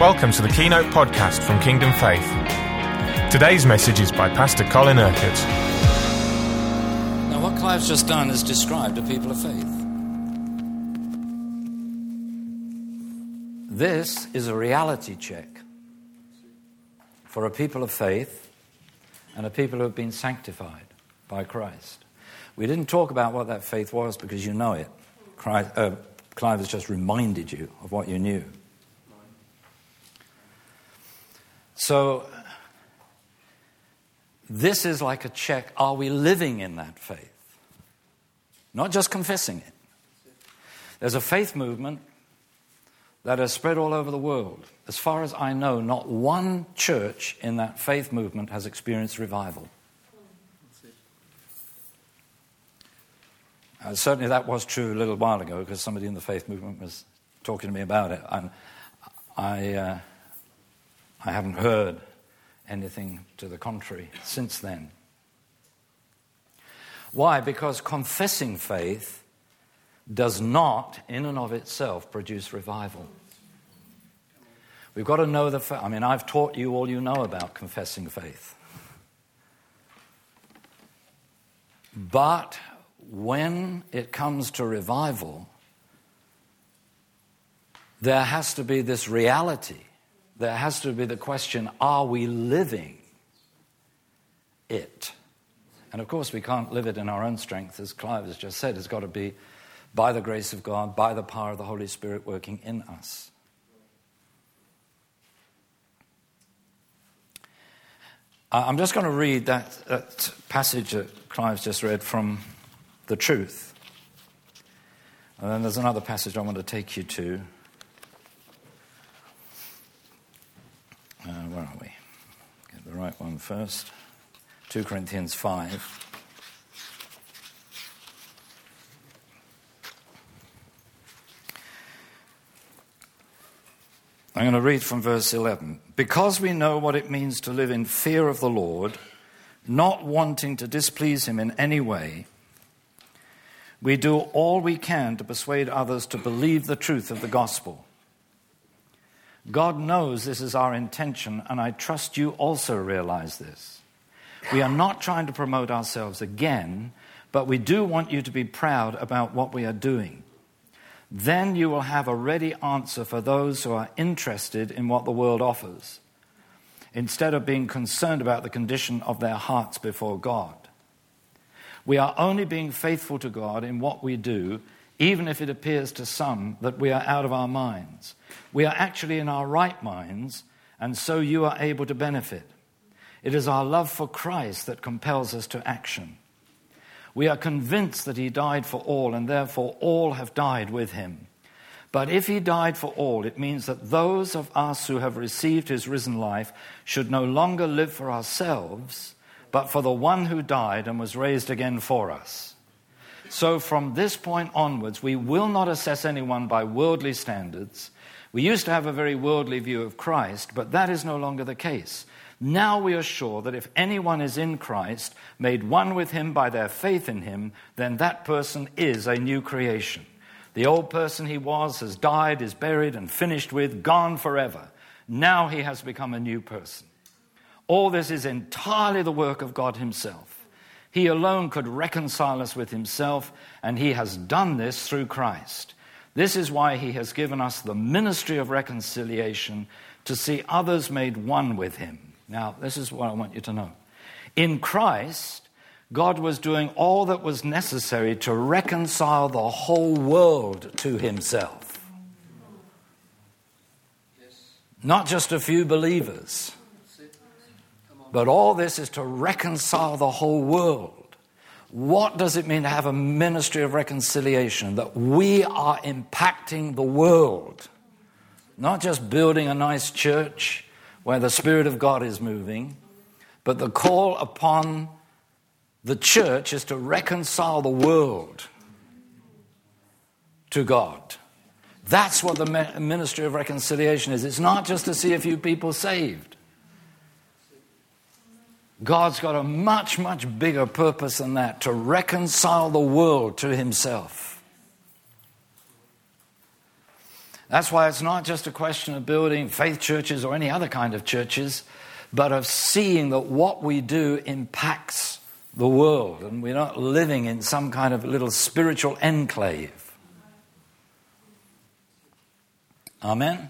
Welcome to the Keynote podcast from Kingdom Faith. Today's message is by Pastor Colin Urquhart. Now, what Clive's just done is described a people of faith. This is a reality check for a people of faith and a people who have been sanctified by Christ. We didn't talk about what that faith was because you know it. Clive has just reminded you of what you knew. So, this is like a check. Are we living in that faith? Not just confessing it. There's a faith movement that has spread all over the world. As far as I know, not one church in that faith movement has experienced revival. Certainly that was true a little while ago because somebody in the faith movement was talking to me about it. And I haven't heard anything to the contrary since then. Why? Because confessing faith does not, in and of itself, produce revival. We've got to know the faith. I mean, I've taught you all you know about confessing faith. But when it comes to revival, there has to be this reality. There has to be the question, are we living it? And of course we can't live it in our own strength, as Clive has just said. It's got to be by the grace of God, by the power of the Holy Spirit working in us. I'm just going to read that passage that Clive's just read from the Truth. And then there's another passage I want to take you to. Where are we? Get the right one first. 2 Corinthians 5. I'm going to read from verse 11. Because we know what it means to live in fear of the Lord, not wanting to displease him in any way, we do all we can to persuade others to believe the truth of the gospel. God knows this is our intention, and I trust you also realize this. We are not trying to promote ourselves again, but we do want you to be proud about what we are doing. Then you will have a ready answer for those who are interested in what the world offers, instead of being concerned about the condition of their hearts before God. We are only being faithful to God in what we do, even if it appears to some that we are out of our minds. We are actually in our right minds, and so you are able to benefit. It is our love for Christ that compels us to action. We are convinced that he died for all, and therefore all have died with him. But if he died for all, it means that those of us who have received his risen life should no longer live for ourselves, but for the one who died and was raised again for us. So from this point onwards, we will not assess anyone by worldly standards. We used to have a very worldly view of Christ, but that is no longer the case. Now we are sure that if anyone is in Christ, made one with him by their faith in him, then that person is a new creation. The old person he was has died, is buried and finished with, gone forever. Now he has become a new person. All this is entirely the work of God himself. He alone could reconcile us with himself, and he has done this through Christ. This is why he has given us the ministry of reconciliation, to see others made one with him. Now, this is what I want you to know. In Christ, God was doing all that was necessary to reconcile the whole world to himself. Not just a few believers. But all this is to reconcile the whole world. What does it mean to have a ministry of reconciliation? That we are impacting the world. Not just building a nice church where the Spirit of God is moving, but the call upon the church is to reconcile the world to God. That's what the ministry of reconciliation is. It's not just to see a few people saved. God's got a much, much bigger purpose than that, to reconcile the world to himself. That's why it's not just a question of building faith churches or any other kind of churches, but of seeing that what we do impacts the world, and we're not living in some kind of little spiritual enclave. Amen?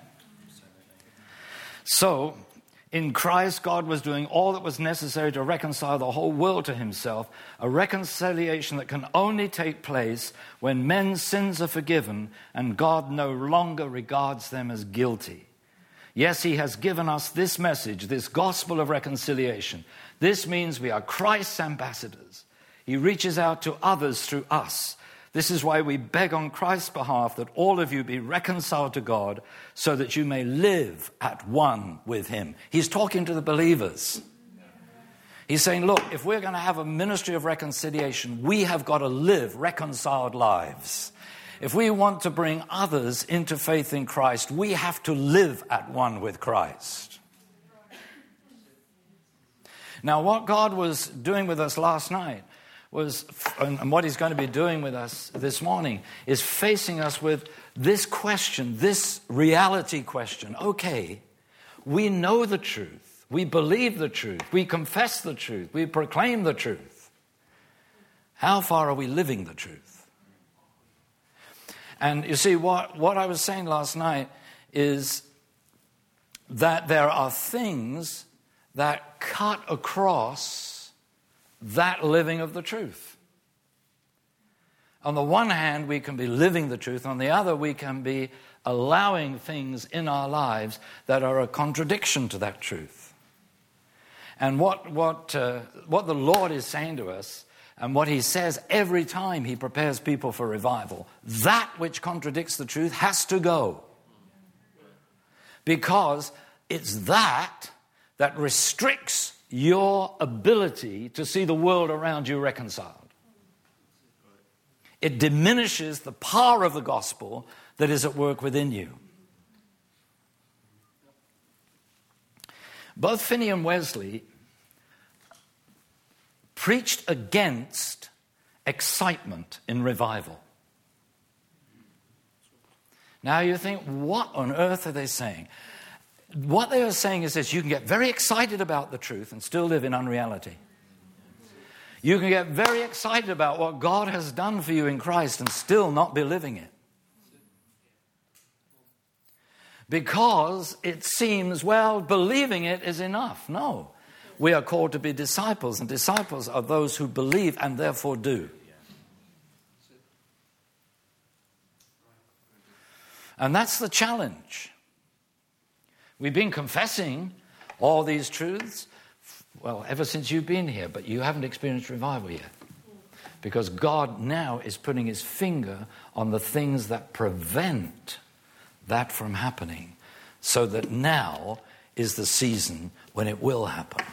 So, in Christ, God was doing all that was necessary to reconcile the whole world to himself, a reconciliation that can only take place when men's sins are forgiven and God no longer regards them as guilty. Yes, he has given us this message, this gospel of reconciliation. This means we are Christ's ambassadors. He reaches out to others through us. This is why we beg on Christ's behalf that all of you be reconciled to God so that you may live at one with him. He's talking to the believers. He's saying, look, if we're going to have a ministry of reconciliation, we have got to live reconciled lives. If we want to bring others into faith in Christ, we have to live at one with Christ. Now, what God was doing with us last night was, and what he's going to be doing with us this morning, is facing us with this question, this reality question. Okay, we know the truth. We believe the truth. We confess the truth. We proclaim the truth. How far are we living the truth? And you see, what I was saying last night is that there are things that cut across that living of the truth. On the one hand, we can be living the truth. On the other, we can be allowing things in our lives that are a contradiction to that truth. And what the Lord is saying to us, and what he says every time he prepares people for revival, that which contradicts the truth has to go. Because it's that restricts your ability to see the world around you reconciled. It diminishes the power of the gospel that is at work within you. Both Finney and Wesley preached against excitement in revival. Now you think, what on earth are they saying? What they are saying is this: you can get very excited about the truth and still live in unreality. You can get very excited about what God has done for you in Christ and still not be living it. Because it seems, well, believing it is enough. No. We are called to be disciples, and disciples are those who believe and therefore do. And that's the challenge. We've been confessing all these truths, well, ever since you've been here, but you haven't experienced revival yet. Because God now is putting his finger on the things that prevent that from happening, so that now is the season when it will happen.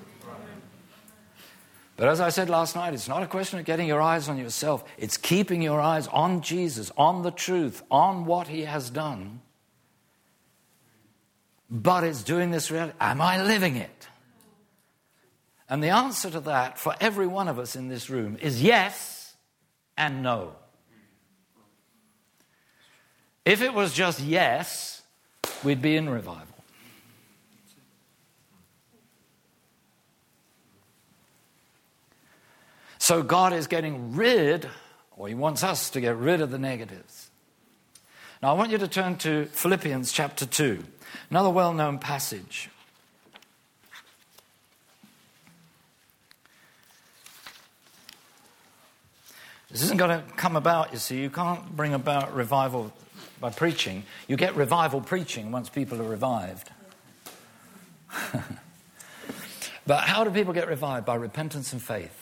But as I said last night, it's not a question of getting your eyes on yourself. It's keeping your eyes on Jesus, on the truth, on what he has done. But it's doing this reality. Am I living it? And the answer to that for every one of us in this room is yes and no. If it was just yes, we'd be in revival. So God is getting rid, or he wants us to get rid of the negatives. Now I want you to turn to Philippians chapter 2, another well-known passage. This isn't going to come about, you see. You can't bring about revival by preaching. You get revival preaching once people are revived. But how do people get revived? By repentance and faith.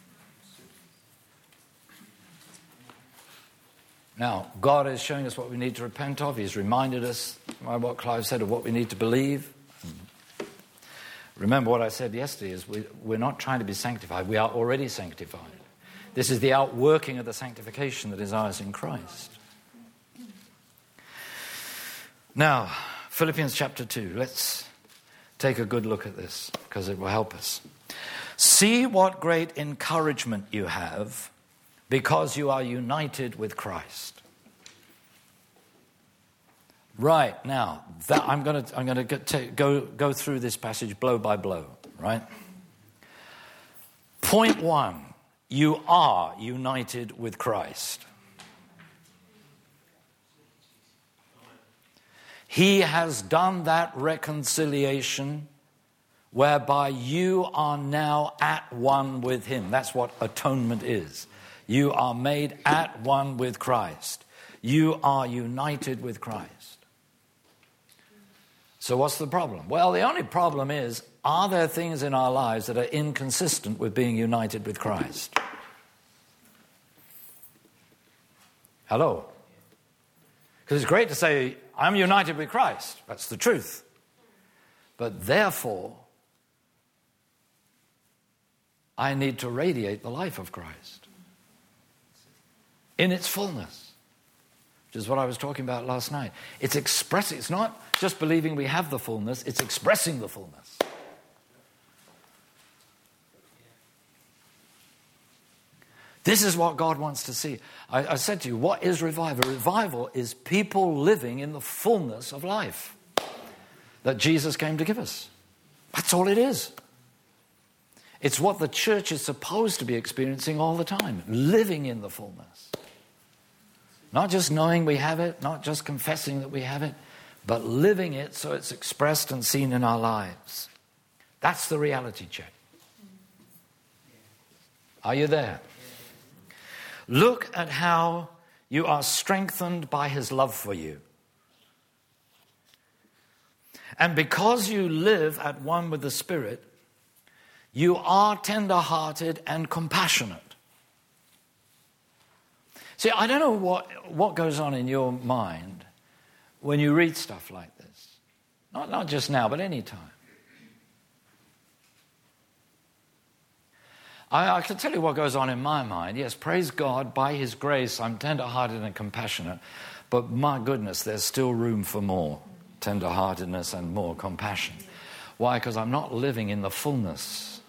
Now, God is showing us what we need to repent of. He's reminded us by what Clive said of what we need to believe. Remember what I said yesterday is we're not trying to be sanctified. We are already sanctified. This is the outworking of the sanctification that is ours in Christ. Now, Philippians chapter 2. Let's take a good look at this because it will help us. See what great encouragement you have because you are united with Christ. Right, now, I'm going to go through this passage blow by blow, right? Point 1, you are united with Christ. He has done that reconciliation whereby you are now at one with him. That's what atonement is. You are made at one with Christ. You are united with Christ. So what's the problem? Well, the only problem is, are there things in our lives that are inconsistent with being united with Christ? Hello? Because it's great to say, I'm united with Christ. That's the truth. But therefore, I need to radiate the life of Christ in its fullness, which is what I was talking about last night. It's expressing, it's not just believing we have the fullness, it's expressing the fullness. This is what God wants to see. I said to you, what is revival? Revival is people living in the fullness of life that Jesus came to give us. That's all it is. It's what the church is supposed to be experiencing all the time, living in the fullness. Not just knowing we have it, not just confessing that we have it, but living it so it's expressed and seen in our lives. That's the reality check. Are you there? Look at how you are strengthened by his love for you. And because you live at one with the Spirit, you are tender-hearted and compassionate. See, I don't know what goes on in your mind when you read stuff like this. Not just now, but any time. I can tell you what goes on in my mind. Yes, praise God, by his grace, I'm tender-hearted and compassionate. But my goodness, there's still room for more tender-heartedness and more compassion. Why? Because I'm not living in the fullness.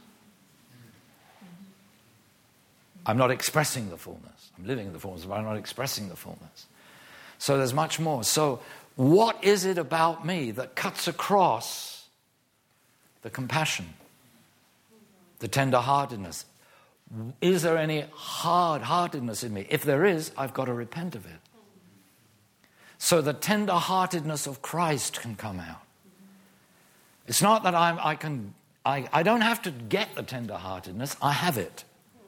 I'm not expressing the fullness. I'm living in the fullness, but I'm not expressing the fullness. So there's much more. So what is it about me that cuts across the compassion, the tender-heartedness? Is there any hard-heartedness in me? If there is, I've got to repent of it. So the tender-heartedness of Christ can come out. It's not that I don't have to get the tender-heartedness, I have it.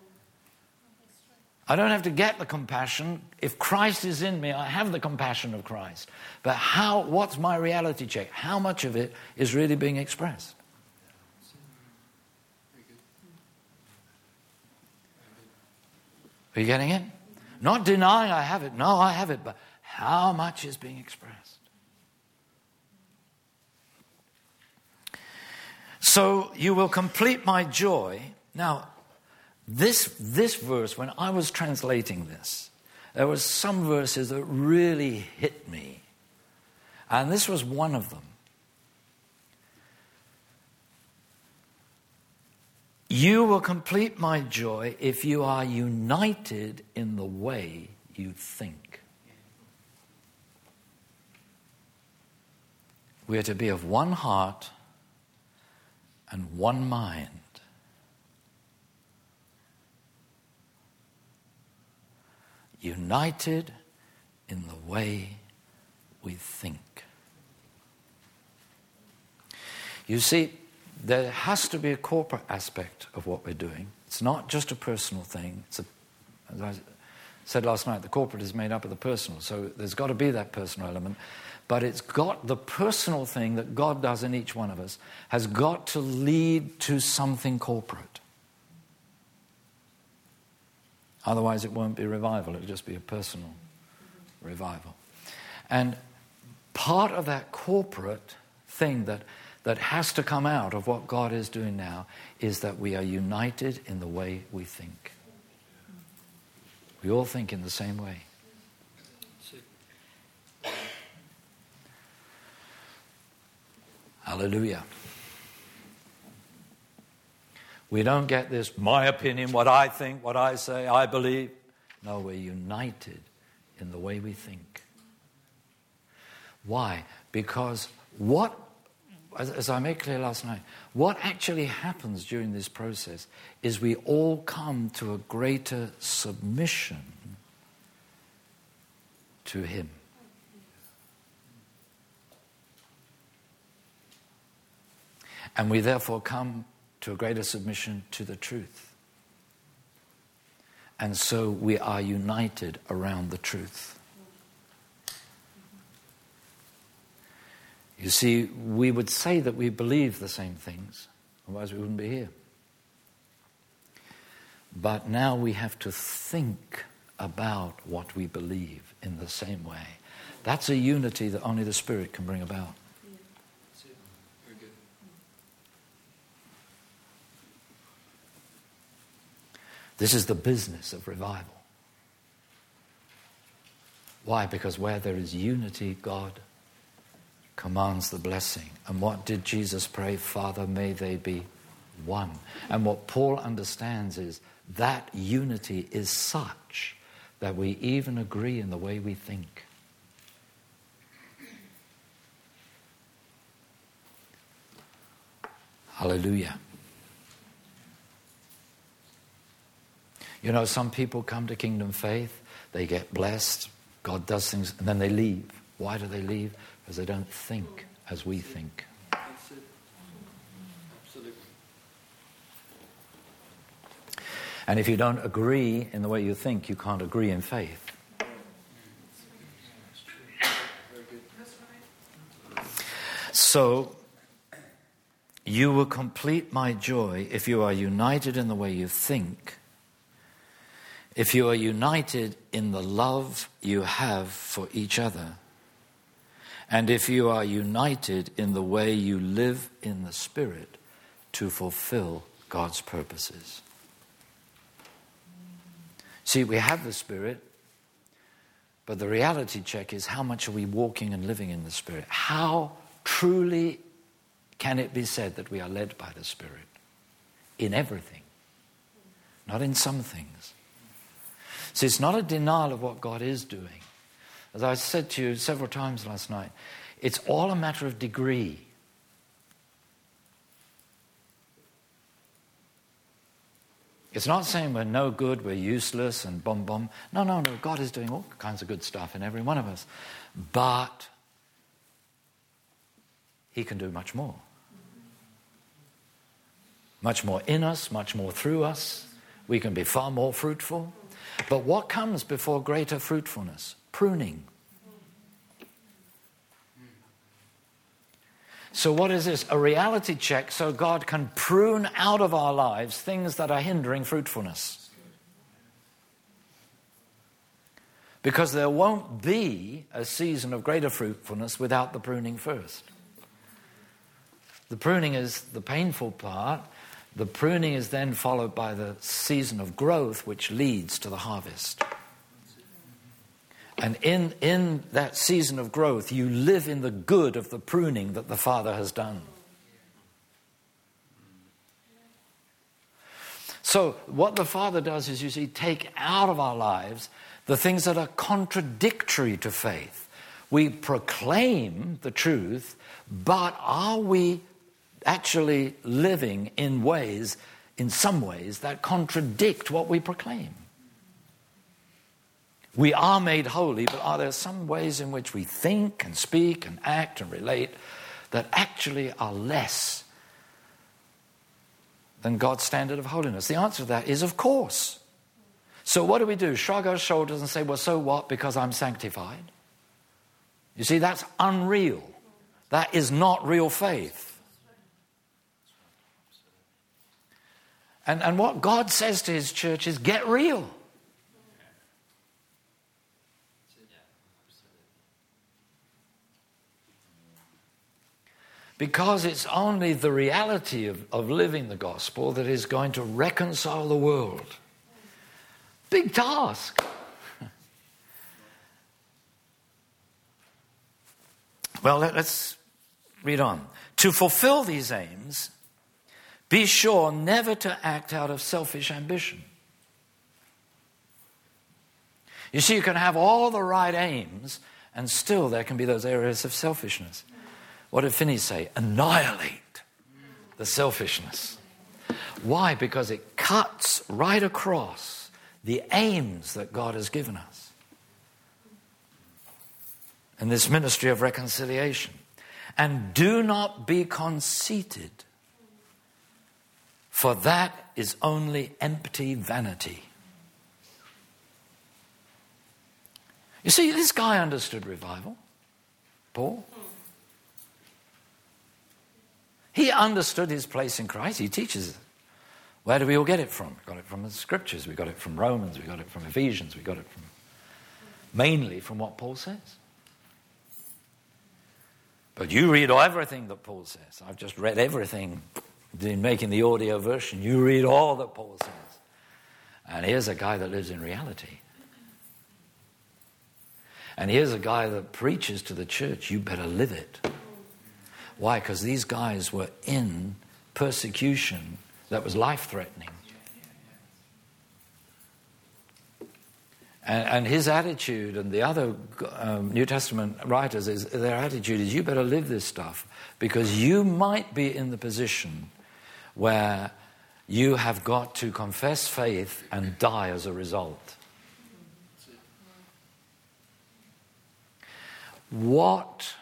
I don't have to get the compassion. If Christ is in me, I have the compassion of Christ. But what's my reality check? How much of it is really being expressed? Are you getting it? Not denying I have it. No, I have it. But how much is being expressed? So you will complete my joy. Now, this verse, when I was translating this, there were some verses that really hit me. And this was one of them. You will complete my joy if you are united in the way you think. We are to be of one heart and one mind. United in the way we think. You see, there has to be a corporate aspect of what we're doing. It's not just a personal thing. As I said last night, the corporate is made up of the personal, so there's got to be that personal element. But it's got the personal thing that God does in each one of us has got to lead to something corporate. Otherwise it won't be revival, it'll just be a personal revival. And part of that corporate thing that has to come out of what God is doing now is that we are united in the way we think. We all think in the same way. Hallelujah. We don't get this, my opinion, what I think, what I say, I believe. No, we're united in the way we think. Why? Because as I made clear last night, what actually happens during this process is we all come to a greater submission to Him. And we therefore come to a greater submission to the truth. And so we are united around the truth. You see, we would say that we believe the same things, otherwise we wouldn't be here. But now we have to think about what we believe in the same way. That's a unity that only the Spirit can bring about. That's it. Very good. This is the business of revival. Why? Because where there is unity, God commands the blessing. And what did Jesus pray? Father, may they be one. And what Paul understands is that unity is such that we even agree in the way we think. Hallelujah. You know, some people come to Kingdom Faith, they get blessed, God does things, and then they leave. Why do they leave? Because they don't think as we think. That's it. Absolutely. And if you don't agree in the way you think, you can't agree in faith. Very good. So, you will complete my joy if you are united in the way you think, if you are united in the love you have for each other, and if you are united in the way you live in the Spirit to fulfill God's purposes. See, we have the Spirit, but the reality check is how much are we walking and living in the Spirit? How truly can it be said that we are led by the Spirit? In everything, not in some things. See, it's not a denial of what God is doing. As I said to you several times last night, it's all a matter of degree. It's not saying we're no good, we're useless and bomb. No. God is doing all kinds of good stuff in every one of us. But He can do much more. Much more in us, much more through us. We can be far more fruitful. But what comes before greater fruitfulness? Pruning. So what is this? A reality check so God can prune out of our lives things that are hindering fruitfulness. Because there won't be a season of greater fruitfulness without the pruning first. The pruning is the painful part. The pruning is then followed by the season of growth, which leads to the harvest. And in that season of growth, you live in the good of the pruning that the Father has done. So what the Father does is, you see, take out of our lives the things that are contradictory to faith. We proclaim the truth, but are we actually living in some ways, that contradict what we proclaim? We are made holy, but are there some ways in which we think and speak and act and relate that actually are less than God's standard of holiness? The answer to that is, of course. So what do? Shrug our shoulders and say, well, so what, because I'm sanctified? You see, that's unreal. That is not real faith. And what God says to His church is, get real. Because it's only the reality of living the gospel that is going to reconcile the world. Big task. Well, let's read on. To fulfill these aims, be sure never to act out of selfish ambition. You see, you can have all the right aims And still there can be those areas of selfishness. What did Finney say? Annihilate the selfishness. Why? Because it cuts right across the aims that God has given us in this ministry of reconciliation. And do not be conceited, for that is only empty vanity. You see, this guy understood revival, Paul. He understood his place in Christ. He teaches it. Where do we all get it from? We got it from the Scriptures. We got it from Romans. We got it from Ephesians. We got it from mainly from what Paul says. But you read everything that Paul says. I've just read everything in making the audio version. You read all that Paul says. And here's a guy that lives in reality. And here's a guy that preaches to the church, you better live it. Why? Because these guys were in persecution that was life-threatening. And his attitude, and the other New Testament writers, their attitude is, you better live this stuff, because you might be in the position where you have got to confess faith and die as a result. What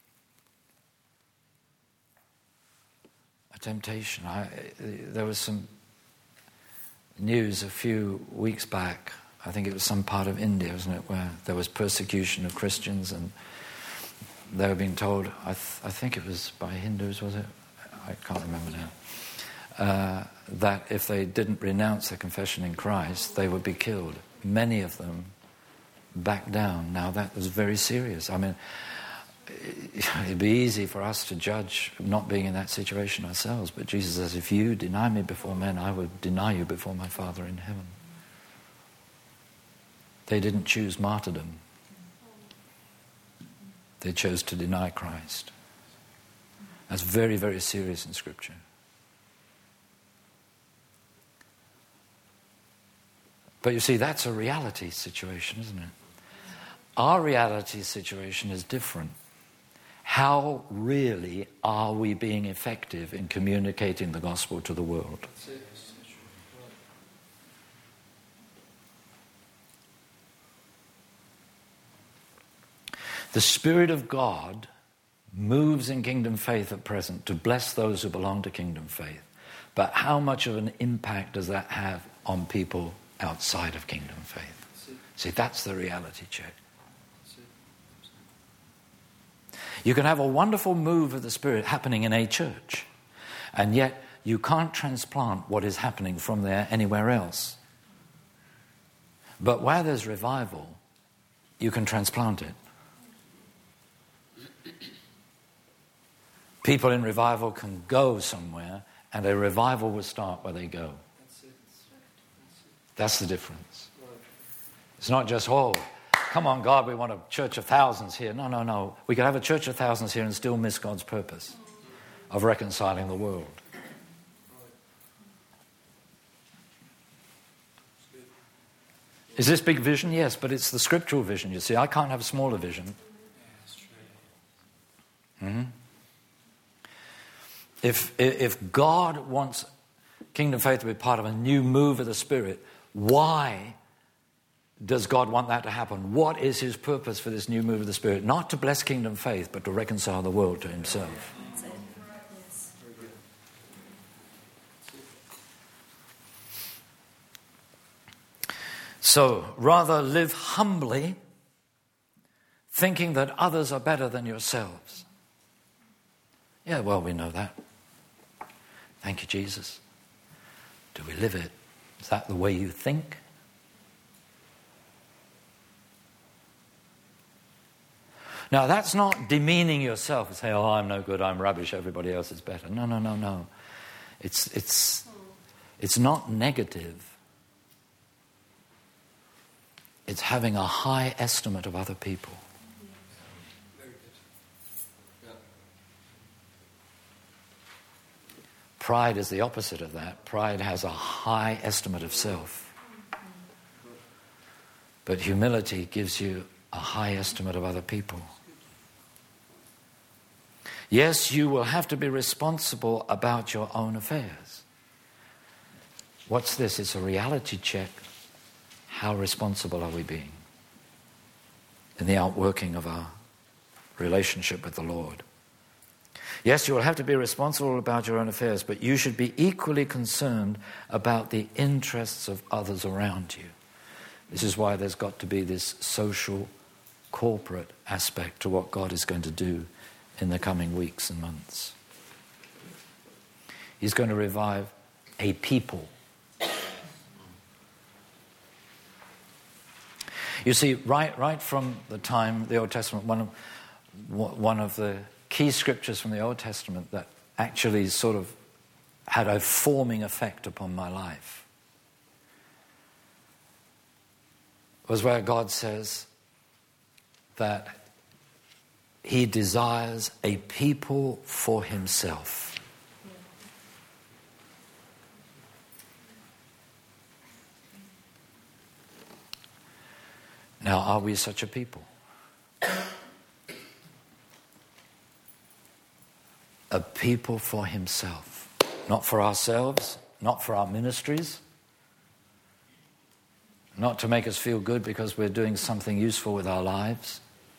a temptation. There was some news a few weeks back, I think it was some part of India, wasn't it, where there was persecution of Christians, and they were being told, I think it was by Hindus, was it? I can't remember now. That if they didn't renounce their confession in Christ, they would be killed. Many of them back down. Now that was very serious. I mean, it'd be easy for us to judge not being in that situation ourselves, but Jesus says, if you deny me before men, I will deny you before my Father in heaven. They didn't choose martyrdom. They chose to deny Christ. That's very, very serious in Scripture. But you see, that's a reality situation, isn't it? Our reality situation is different. How really are we being effective in communicating the gospel to the world? The Spirit of God moves in Kingdom Faith at present to bless those who belong to Kingdom Faith. But how much of an impact does that have on people outside of Kingdom Faith? See, that's the reality check. You can have a wonderful move of the Spirit happening in a church, and yet you can't transplant what is happening from there anywhere else. But where there's revival, you can transplant it. People in revival can go somewhere, and a revival will start where they go. That's the difference. It's not just, oh, come on, God, we want a church of thousands here. No, no, no. We could have a church of thousands here and still miss God's purpose of reconciling the world. Is this big vision? Yes, but it's the scriptural vision. You see, I can't have a smaller vision. Mm-hmm. If God wants Kingdom Faith to be part of a new move of the Spirit, why does God want that to happen? What is his purpose for this new move of the Spirit? Not to bless Kingdom Faith, but to reconcile the world to himself. So, rather live humbly, thinking that others are better than yourselves. Yeah, well, we know that. Thank you, Jesus. Do we live it? Is that the way you think? Now, that's not demeaning yourself and saying, oh, I'm no good, I'm rubbish, everybody else is better. No, no, no, no. It's not negative. It's having a high estimate of other people. Pride is the opposite of that. Pride has a high estimate of self. But humility gives you a high estimate of other people. Yes, you will have to be responsible about your own affairs. What's this? It's a reality check. How responsible are we being in the outworking of our relationship with the Lord? Yes, you will have to be responsible about your own affairs, but you should be equally concerned about the interests of others around you. This is why there's got to be this social, corporate aspect to what God is going to do in the coming weeks and months. He's going to revive a people. You see, right from the time the Old Testament, one of the key scriptures from the Old Testament that actually sort of had a forming effect upon my life was where God says that He desires a people for Himself. Now, are we such a people? A people for Himself. Not for ourselves, not for our ministries, not to make us feel good because we're doing something useful with our lives.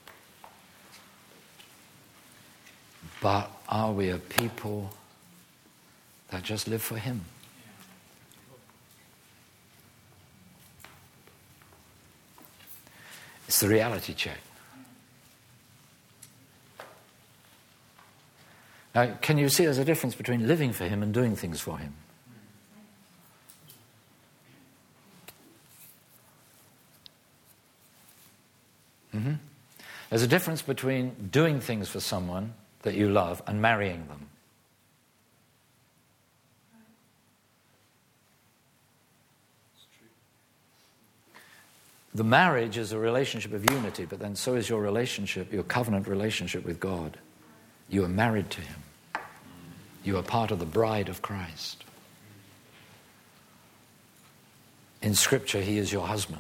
But are we a people that just live for Him? It's the reality check. Now, can you see there's a difference between living for Him and doing things for Him? There's a difference between doing things for someone that you love and marrying them. The marriage is a relationship of unity, but then so is your relationship, your covenant relationship with God. You are married to Him. You are part of the bride of Christ. In Scripture, He is your husband.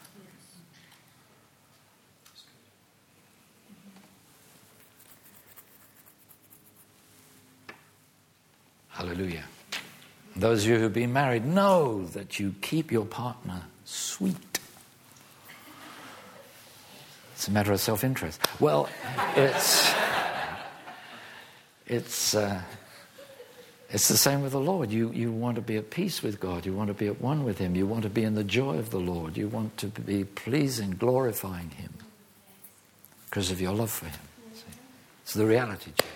Hallelujah. Those of you who've been married know that you keep your partner sweet. It's a matter of self-interest. Well, it's the same with the Lord. You want to be at peace with God. You want to be at one with Him. You want to be in the joy of the Lord. You want to be pleasing, glorifying Him because of your love for Him. See? It's the reality check.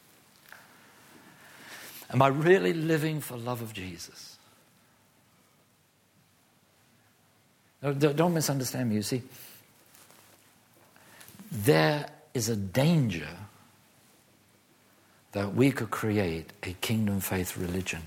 Am I really living for love of Jesus? No, don't misunderstand me. You see, there is a danger that we could create a kingdom faith religion.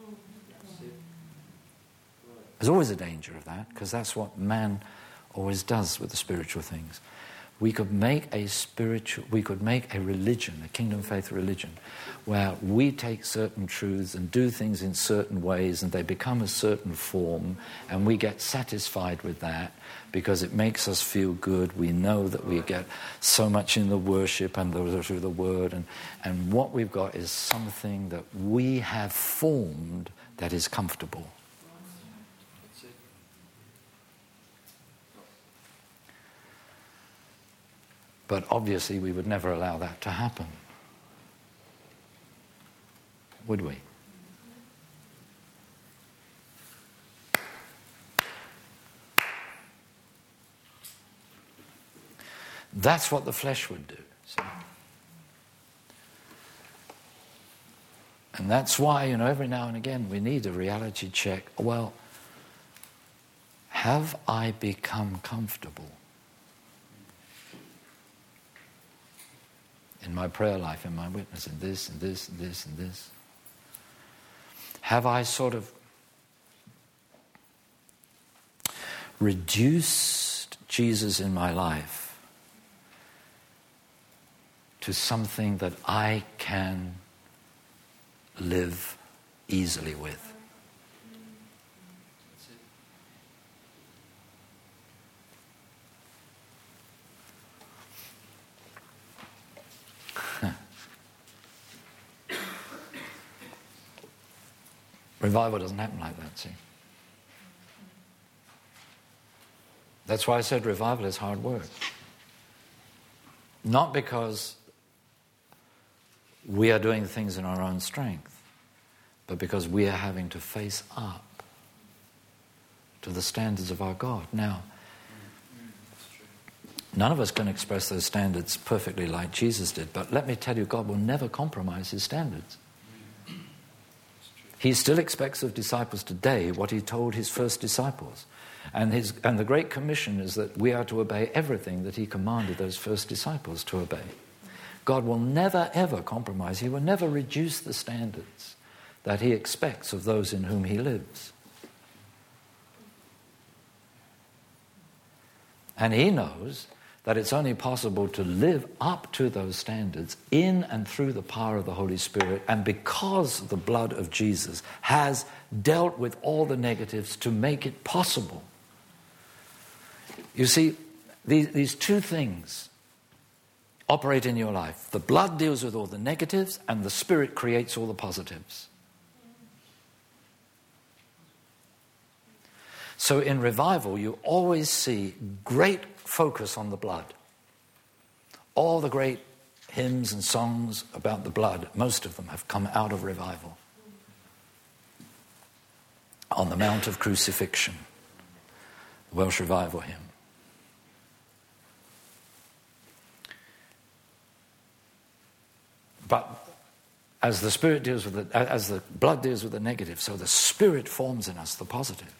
There's always a danger of that, because that's what man always does with the spiritual things. We could make a religion, a kingdom faith religion, where we take certain truths and do things in certain ways and they become a certain form and we get satisfied with that because it makes us feel good. We know that we get so much in the worship and through the word, and what we've got is something that we have formed that is comfortable. But obviously we would never allow that to happen. Would we? That's what the flesh would do. See? And that's why, every now and again we need a reality check. Well, have I become comfortable in my prayer life, in my witness, in this, and this, and this, and this? Have I sort of reduced Jesus in my life to something that I can live easily with? Revival doesn't happen like that, see. That's why I said revival is hard work. Not because we are doing things in our own strength, but because we are having to face up to the standards of our God. Now, none of us can express those standards perfectly like Jesus did, but let me tell you, God will never compromise his standards. He still expects of disciples today what he told his first disciples. And the Great Commission is that we are to obey everything that he commanded those first disciples to obey. God will never, ever compromise. He will never reduce the standards that he expects of those in whom he lives. And he knows that it's only possible to live up to those standards in and through the power of the Holy Spirit, and because the blood of Jesus has dealt with all the negatives to make it possible. You see, these two things operate in your life. The blood deals with all the negatives, and the Spirit creates all the positives. So in revival, you always see great focus on the blood. All the great hymns and songs about the blood, most of them have come out of revival. On the Mount of Crucifixion, Welsh revival hymn. But as the Spirit deals with as the blood deals with the negative, so the Spirit forms in us the positive.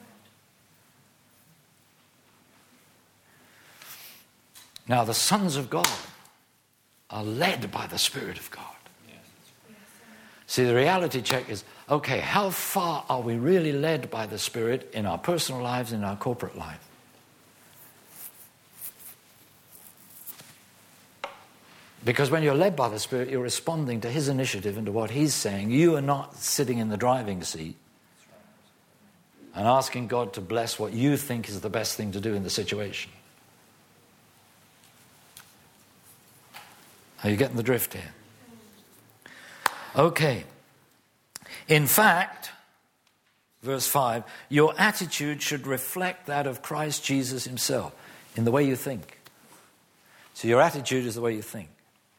Now, the sons of God are led by the Spirit of God. See, the reality check is, okay, how far are we really led by the Spirit in our personal lives, in our corporate life? Because when you're led by the Spirit, you're responding to his initiative and to what he's saying. You are not sitting in the driving seat and asking God to bless what you think is the best thing to do in the situation. Are you getting the drift here? Okay. In fact, verse 5, your attitude should reflect that of Christ Jesus himself in the way you think. So your attitude is the way you think.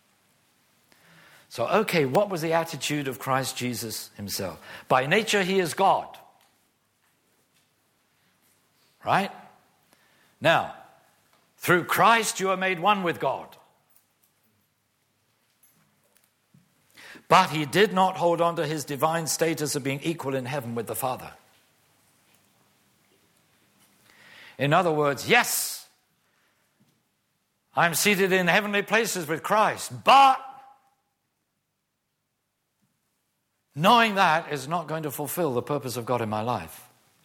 So, okay, what was the attitude of Christ Jesus himself? By nature, he is God. Right? Now, through Christ, you are made one with God. But he did not hold on to his divine status of being equal in heaven with the Father. In other words, yes, I'm seated in heavenly places with Christ, but knowing that is not going to fulfill the purpose of God in my life.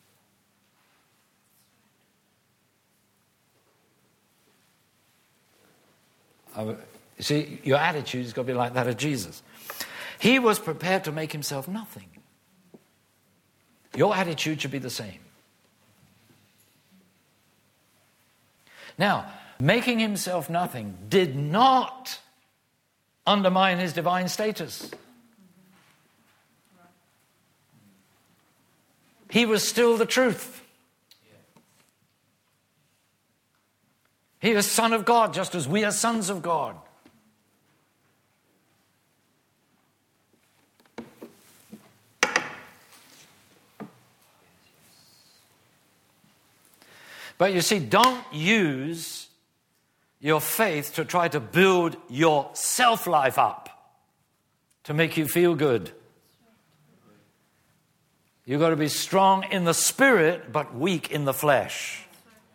You see, your attitude has got to be like that of Jesus. He was prepared to make himself nothing. Your attitude should be the same. Now, making himself nothing did not undermine his divine status. He was still the truth. He was Son of God, just as we are sons of God. But you see, don't use your faith to try to build your self-life up to make you feel good. You've got to be strong in the spirit, but weak in the flesh.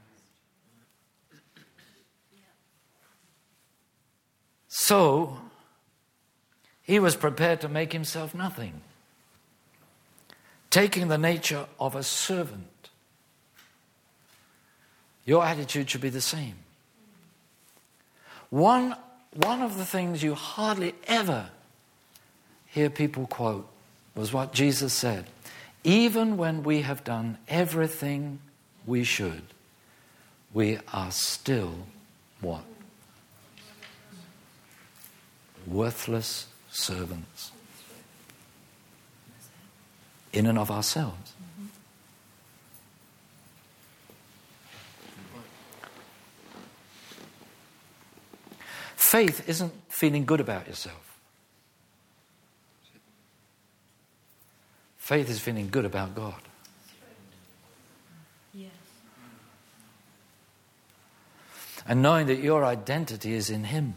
So, he was prepared to make himself nothing, taking the nature of a servant. Your attitude should be the same. One of the things you hardly ever hear people quote was what Jesus said. Even when we have done everything we should, we are still what? Worthless servants. in and of ourselves. Faith isn't feeling good about yourself. Faith is feeling good about God. Yes. And knowing that your identity is in Him.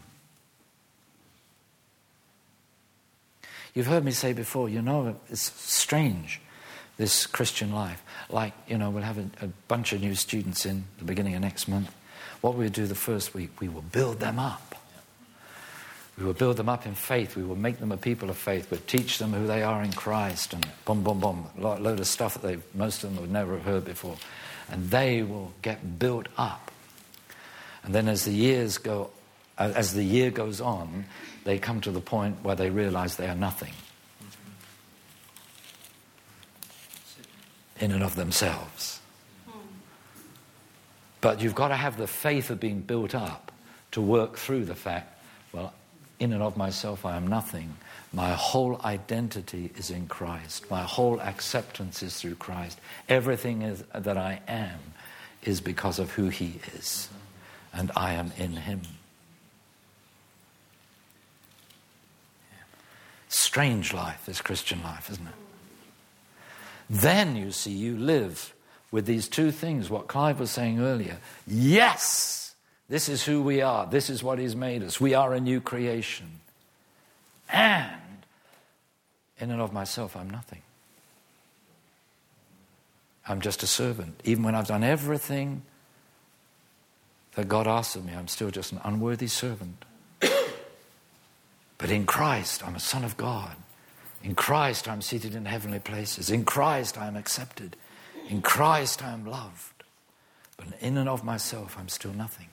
You've heard me say before, it's strange, this Christian life. Like, we'll have a bunch of new students in the beginning of next month. What we'll do the first week, we will build them up. We will build them up in faith. We will make them a people of faith. We'll teach them who they are in Christ and a load of stuff that most of them would never have heard before. And they will get built up. And then as the year goes on, they come to the point where they realize they are nothing in and of themselves. But you've got to have the faith of being built up to work through the fact, well, in and of myself I am nothing. My whole identity is in Christ. My whole acceptance is through Christ. Everything that I am is because of who He is. And I am in Him. Strange life, this Christian life, isn't it? Then, you see, you live with these two things, what Clive was saying earlier. Yes, this is who we are. This is what He's made us. We are a new creation. And in and of myself, I'm nothing. I'm just a servant. Even when I've done everything that God asks of me, I'm still just an unworthy servant. But in Christ, I'm a son of God. In Christ, I'm seated in heavenly places. In Christ, I am accepted. In Christ, I am loved. But in and of myself, I'm still nothing.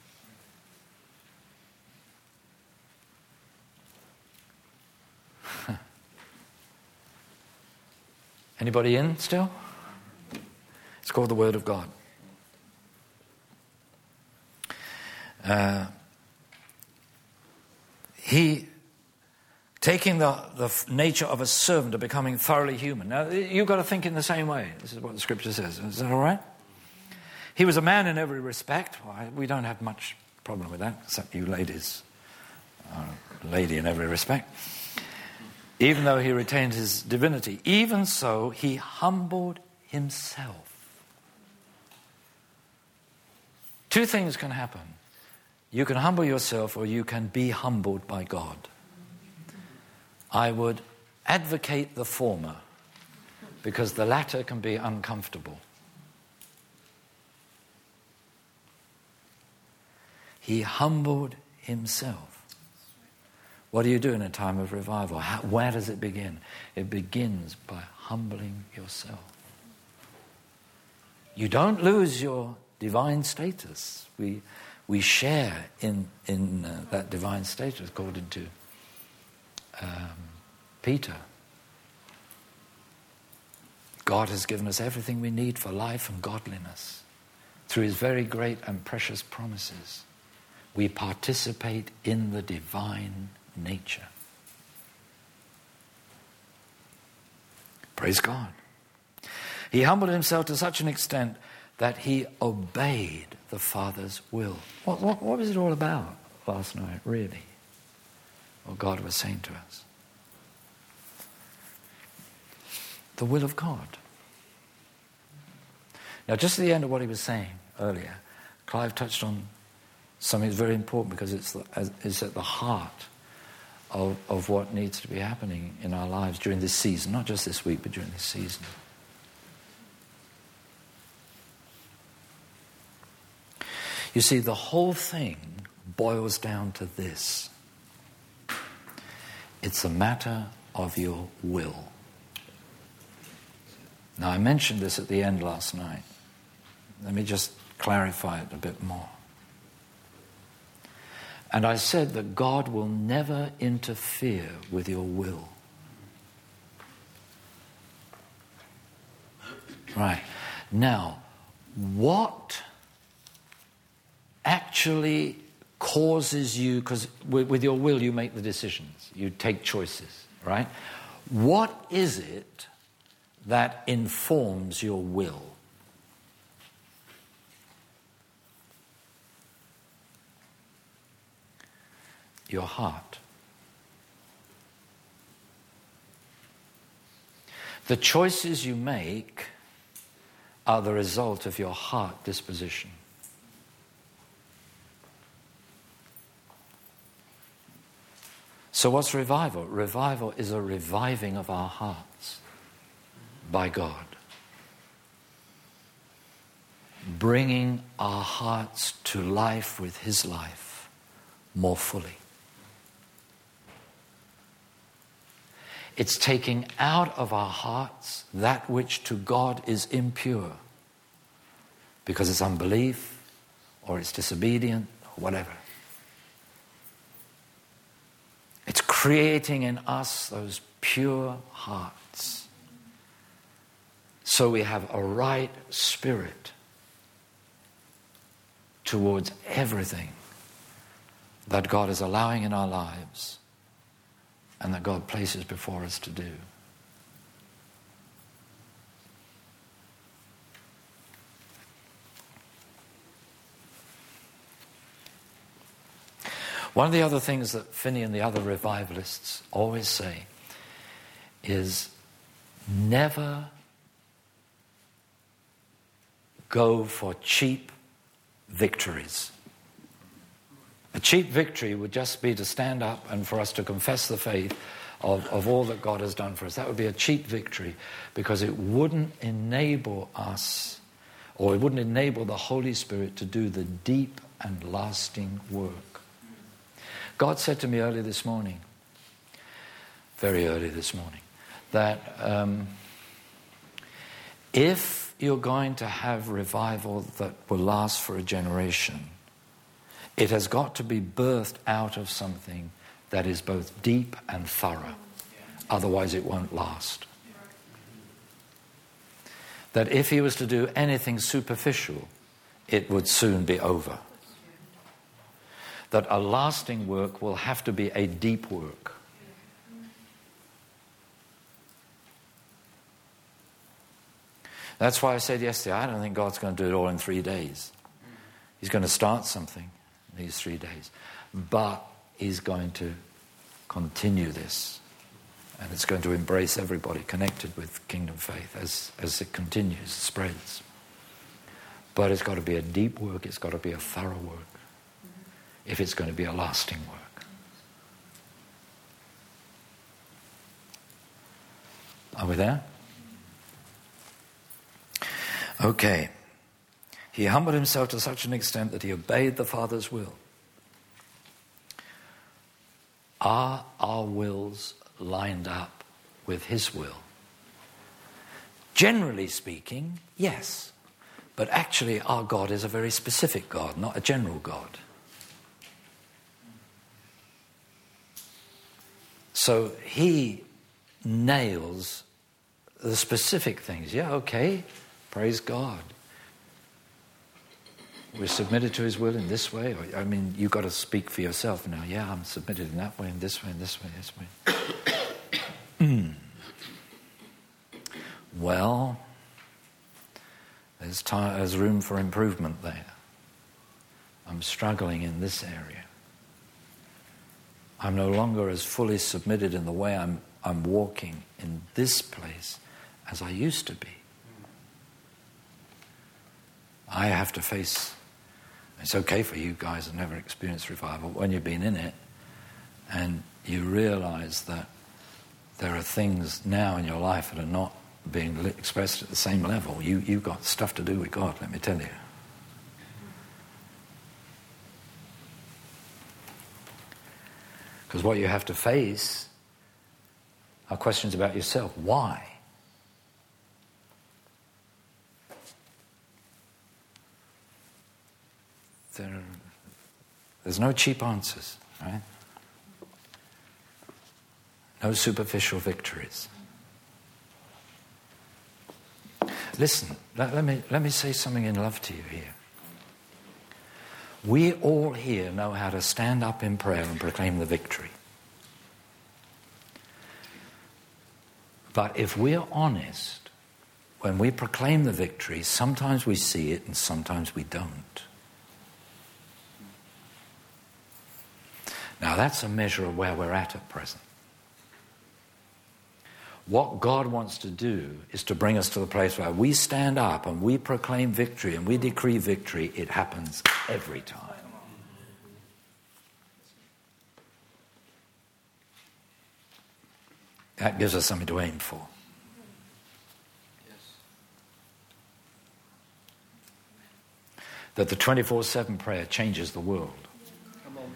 Anybody in still? It's called the Word of God. He, taking the nature of a servant, of becoming thoroughly human. Now, you've got to think in the same way. This is what the Scripture says. Is that all right? He was a man in every respect. Well, we don't have much problem with that, except you ladies are a lady in every respect. Even though he retained his divinity, even so, he humbled himself. Two things can happen. You can humble yourself or you can be humbled by God. I would advocate the former because the latter can be uncomfortable. He humbled himself. What do you do in a time of revival? Where does it begin? It begins by humbling yourself. You don't lose your divine status. We share in that divine status according to Peter. God has given us everything we need for life and godliness through His very great and precious promises. We participate in the divine nature. Praise God. He humbled himself to such an extent that he obeyed the Father's will. What was it all about last night, really? What God was saying to us. The will of God. Now, just at the end of what he was saying earlier, Clive touched on something that's very important because it's at the heart of what needs to be happening in our lives during this season, not just this week, but during this season. You see, the whole thing boils down to this. It's a matter of your will. Now, I mentioned this at the end last night. Let me just clarify it a bit more. And I said that God will never interfere with your will. Right. Now, what actually causes you, because with your will you make the decisions, you take choices, right? What is it that informs your will. Your heart. The choices you make are the result of your heart disposition. So what's revival? Revival is a reviving of our hearts by God. Bringing our hearts to life with His life more fully. It's taking out of our hearts that which to God is impure because it's unbelief or it's disobedient or whatever. It's creating in us those pure hearts so we have a right spirit towards everything that God is allowing in our lives and that God places before us to do. One of the other things that Finney and the other revivalists always say is never go for cheap victories. A cheap victory would just be to stand up and for us to confess the faith of all that God has done for us. That would be a cheap victory because it wouldn't enable us, or it wouldn't enable the Holy Spirit to do the deep and lasting work. God said to me early this morning, very early this morning, that if you're going to have revival that will last for a generation, it has got to be birthed out of something that is both deep and thorough. Otherwise it won't last. That if he was to do anything superficial, it would soon be over. That a lasting work will have to be a deep work. That's why I said yesterday, I don't think God's going to do it all in 3 days. He's going to start something in these 3 days. But he's going to continue this. And it's going to embrace everybody connected with Kingdom Faith as it continues, spreads. But it's got to be a deep work. It's got to be a thorough work. If it's going to be a lasting work. Are we there? Okay. He humbled himself to such an extent that he obeyed the Father's will. Are our wills lined up with his will? Generally speaking, yes. But actually our God is a very specific God, not a general God. So he nails the specific things. Yeah, okay, praise God. We're submitted to his will in this way. I mean, you've got to speak for yourself now. Yeah, I'm submitted in that way, in this way, in this way, this way. Well, there's room for improvement there. I'm struggling in this area. I'm no longer as fully submitted in the way I'm walking in this place as I used to be. I have to face, it's okay for you guys who never experienced revival, when you've been in it and you realize that there are things now in your life that are not being expressed at the same level. You've got stuff to do with God, let me tell you. Because what you have to face are questions about yourself. Why? There's no cheap answers, right? No superficial victories. Listen, let me say something in love to you here. We all here know how to stand up in prayer and proclaim the victory. But if we're honest, when we proclaim the victory, sometimes we see it and sometimes we don't. Now that's a measure of where we're at present. What God wants to do is to bring us to the place where we stand up and we proclaim victory and we decree victory. It happens every time. That gives us something to aim for. That the 24/7 prayer changes the world. Come on.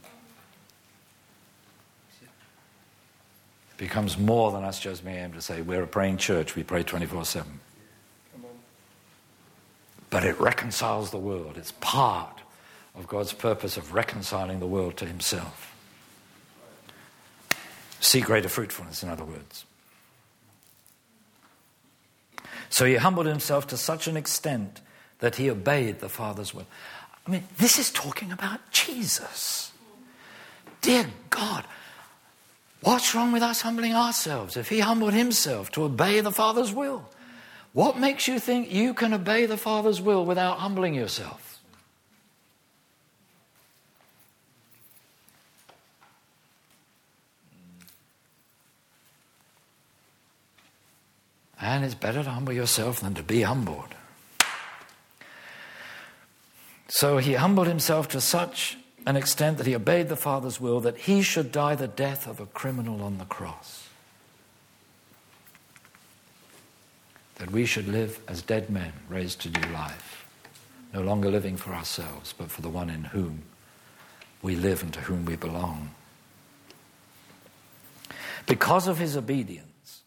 It becomes more than us just being able to say, we're a praying church, we pray 24/7. Come on. But it reconciles the world. It's part of God's purpose of reconciling the world to himself. See greater fruitfulness, in other words. So he humbled himself to such an extent that he obeyed the Father's will. I mean, this is talking about Jesus. Dear God, what's wrong with us humbling ourselves? If he humbled himself to obey the Father's will, what makes you think you can obey the Father's will without humbling yourself? And it's better to humble yourself than to be humbled. So he humbled himself to such an extent that he obeyed the Father's will that he should die the death of a criminal on the cross. That we should live as dead men raised to new life, no longer living for ourselves, but for the one in whom we live and to whom we belong. Because of his obedience.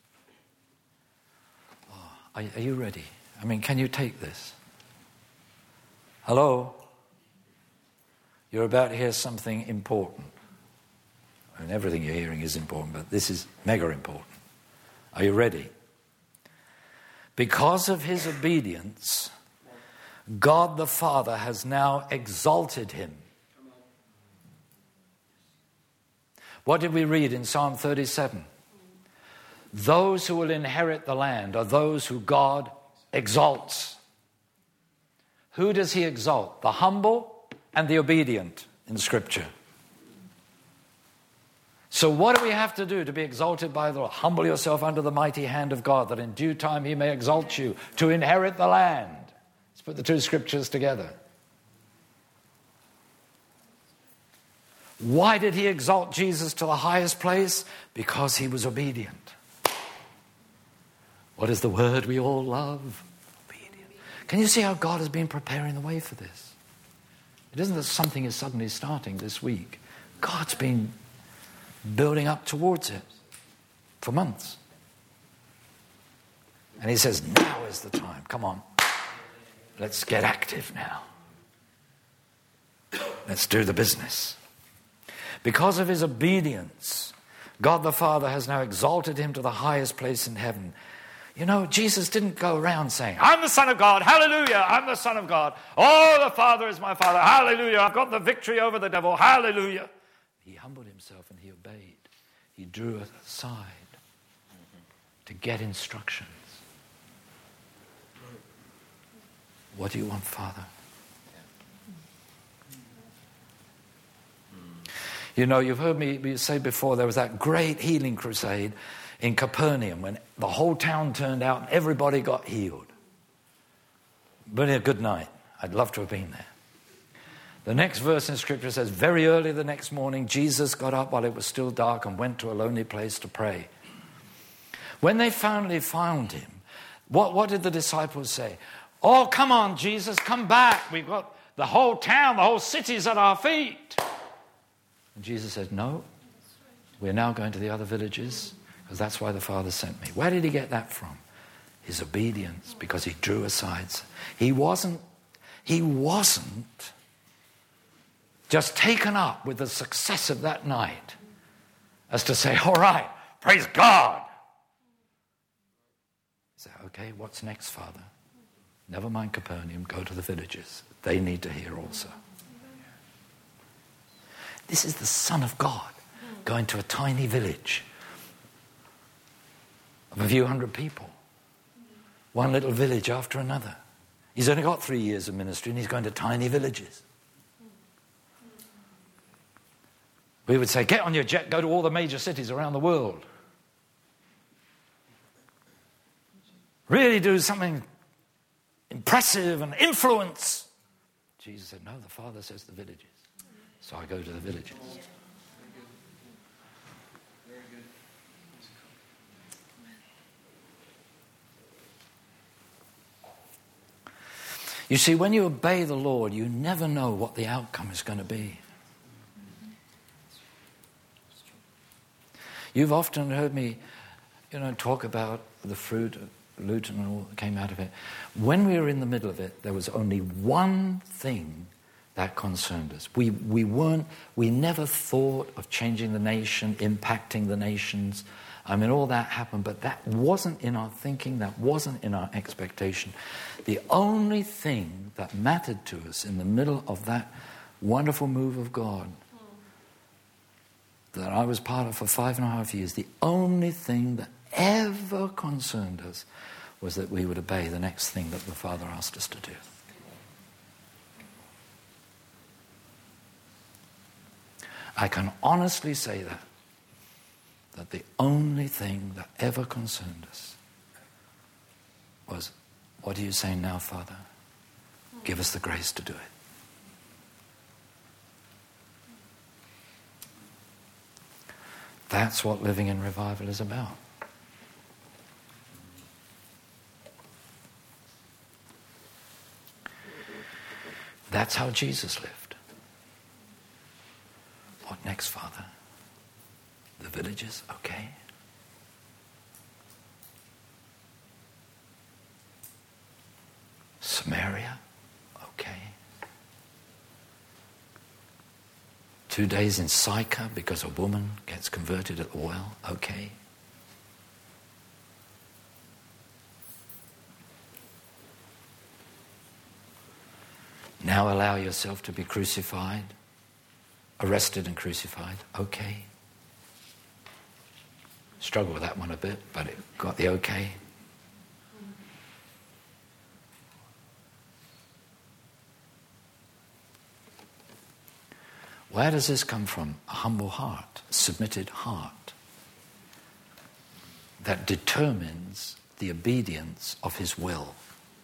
Are you ready? I mean, can you take this? Hello? You're about to hear something important. I mean, everything you're hearing is important, but this is mega important. Are you ready? Because of his obedience, God the Father has now exalted him. What did we read in Psalm 37? Those who will inherit the land are those who God exalts. Who does he exalt? The humble and the obedient in Scripture. So what do we have to do to be exalted by the Lord? Humble yourself under the mighty hand of God, that in due time he may exalt you to inherit the land. Let's put the two scriptures together. Why did he exalt Jesus to the highest place? Because he was obedient. What is the word we all love? Obedient. Can you see how God has been preparing the way for this? It isn't that something is suddenly starting this week. God's been building up towards it for months. And he says, now is the time. Come on. Let's get active now. Let's do the business. Because of his obedience, God the Father has now exalted him to the highest place in heaven. You know, Jesus didn't go around saying, I'm the Son of God, hallelujah, I'm the Son of God. Oh, the Father is my Father, hallelujah, I've got the victory over the devil, hallelujah. He humbled himself and he obeyed. He drew aside to get instructions. What do you want, Father? You know, you've heard me say before, there was that great healing crusade in Capernaum when the whole town turned out and everybody got healed. But a good night. I'd love to have been there. The next verse in Scripture says, very early the next morning, Jesus got up while it was still dark and went to a lonely place to pray. When they finally found him, what did the disciples say? Oh, come on, Jesus, come back. We've got the whole town, the whole city's at our feet. And Jesus said, no, we're now going to the other villages because that's why the Father sent me. Where did he get that from? His obedience, because he drew aside. He wasn't just taken up with the success of that night as to say, all right, praise God. He said, okay, what's next, Father? Never mind Capernaum, go to the villages. They need to hear also. This is the Son of God going to a tiny village of a few hundred people. one little village after another. He's only got 3 years of ministry and he's going to tiny villages. We would say, get on your jet, go to all the major cities around the world. Really do something impressive and influence. Jesus said, no, the Father says the villages. So I go to the villages. You see, when you obey the Lord, you never know what the outcome is going to be. You've often heard me, talk about the fruit of Luton and all that came out of it. When we were in the middle of it, there was only one thing that concerned us. We never thought of changing the nation, impacting the nations. I mean, all that happened, but that wasn't in our thinking, that wasn't in our expectation. The only thing that mattered to us in the middle of that wonderful move of God that I was part of for 5.5 years, the only thing that ever concerned us was that we would obey the next thing that the Father asked us to do. I can honestly say that the only thing that ever concerned us was, what are you saying now, Father? Give us the grace to do it. That's what living in revival is about. That's how Jesus lived. What next, Father? The villages? Okay. Samaria? Okay. 2 days in Sychar because a woman gets converted at the well? Okay. Now allow yourself to be crucified, arrested and crucified? Okay. Struggled with that one a bit, but it got the okay. Where does this come from? A humble heart, a submitted heart that determines the obedience of his will.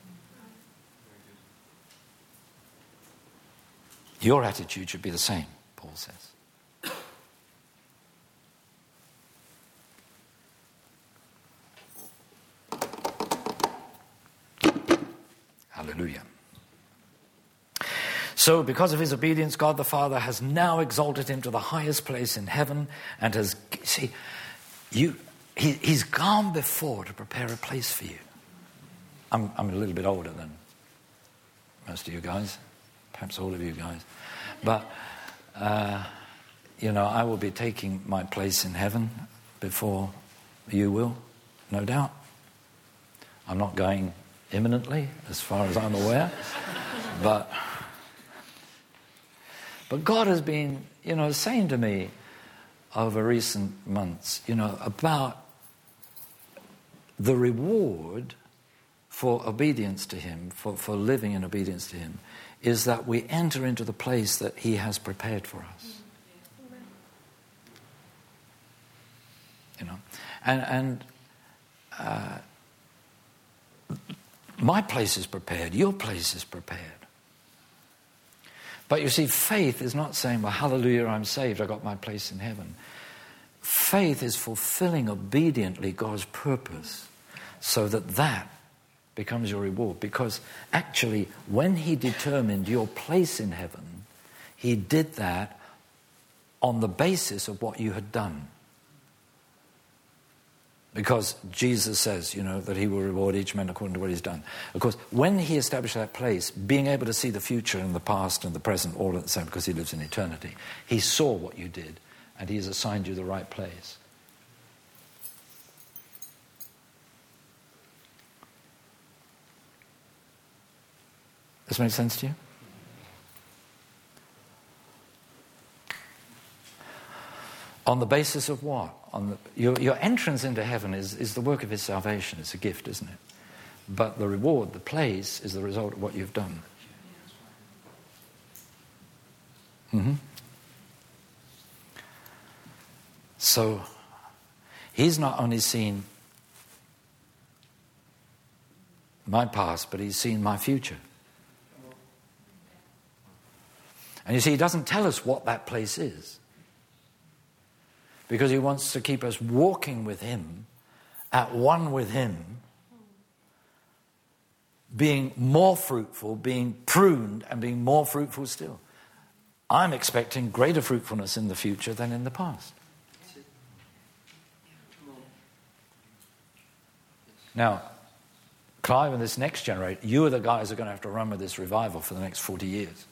Your attitude should be the same, Paul says. Hallelujah. So, because of his obedience, God the Father has now exalted him to the highest place in heaven and has, he's gone before to prepare a place for you. I'm a little bit older than most of you guys, perhaps all of you guys. But, I will be taking my place in heaven before you will, no doubt. I'm not going imminently, as far as I'm aware, but God has been, saying to me over recent months, about the reward for obedience to him, for living in obedience to him, is that we enter into the place that he has prepared for us. And my place is prepared, your place is prepared. But you see, faith is not saying, well, hallelujah, I'm saved, I got my place in heaven. Faith is fulfilling obediently God's purpose so that becomes your reward. Because actually, when he determined your place in heaven, he did that on the basis of what you had done. Because Jesus says, that he will reward each man according to what he's done. Of course, when he established that place, being able to see the future and the past and the present all at the same, because he lives in eternity, he saw what you did and he has assigned you the right place. Does this make sense to you? On the basis of what? Your entrance into heaven is the work of his salvation. It's a gift, isn't it? But the reward, the place, is the result of what you've done. So, he's not only seen my past, but he's seen my future. And you see, he doesn't tell us what that place is, because he wants to keep us walking with him, at one with him, being more fruitful, being pruned, and being more fruitful still. I'm expecting greater fruitfulness in the future than in the past. Now, Clive and this next generation, you are the guys who are going to have to run with this revival for the next 40 years.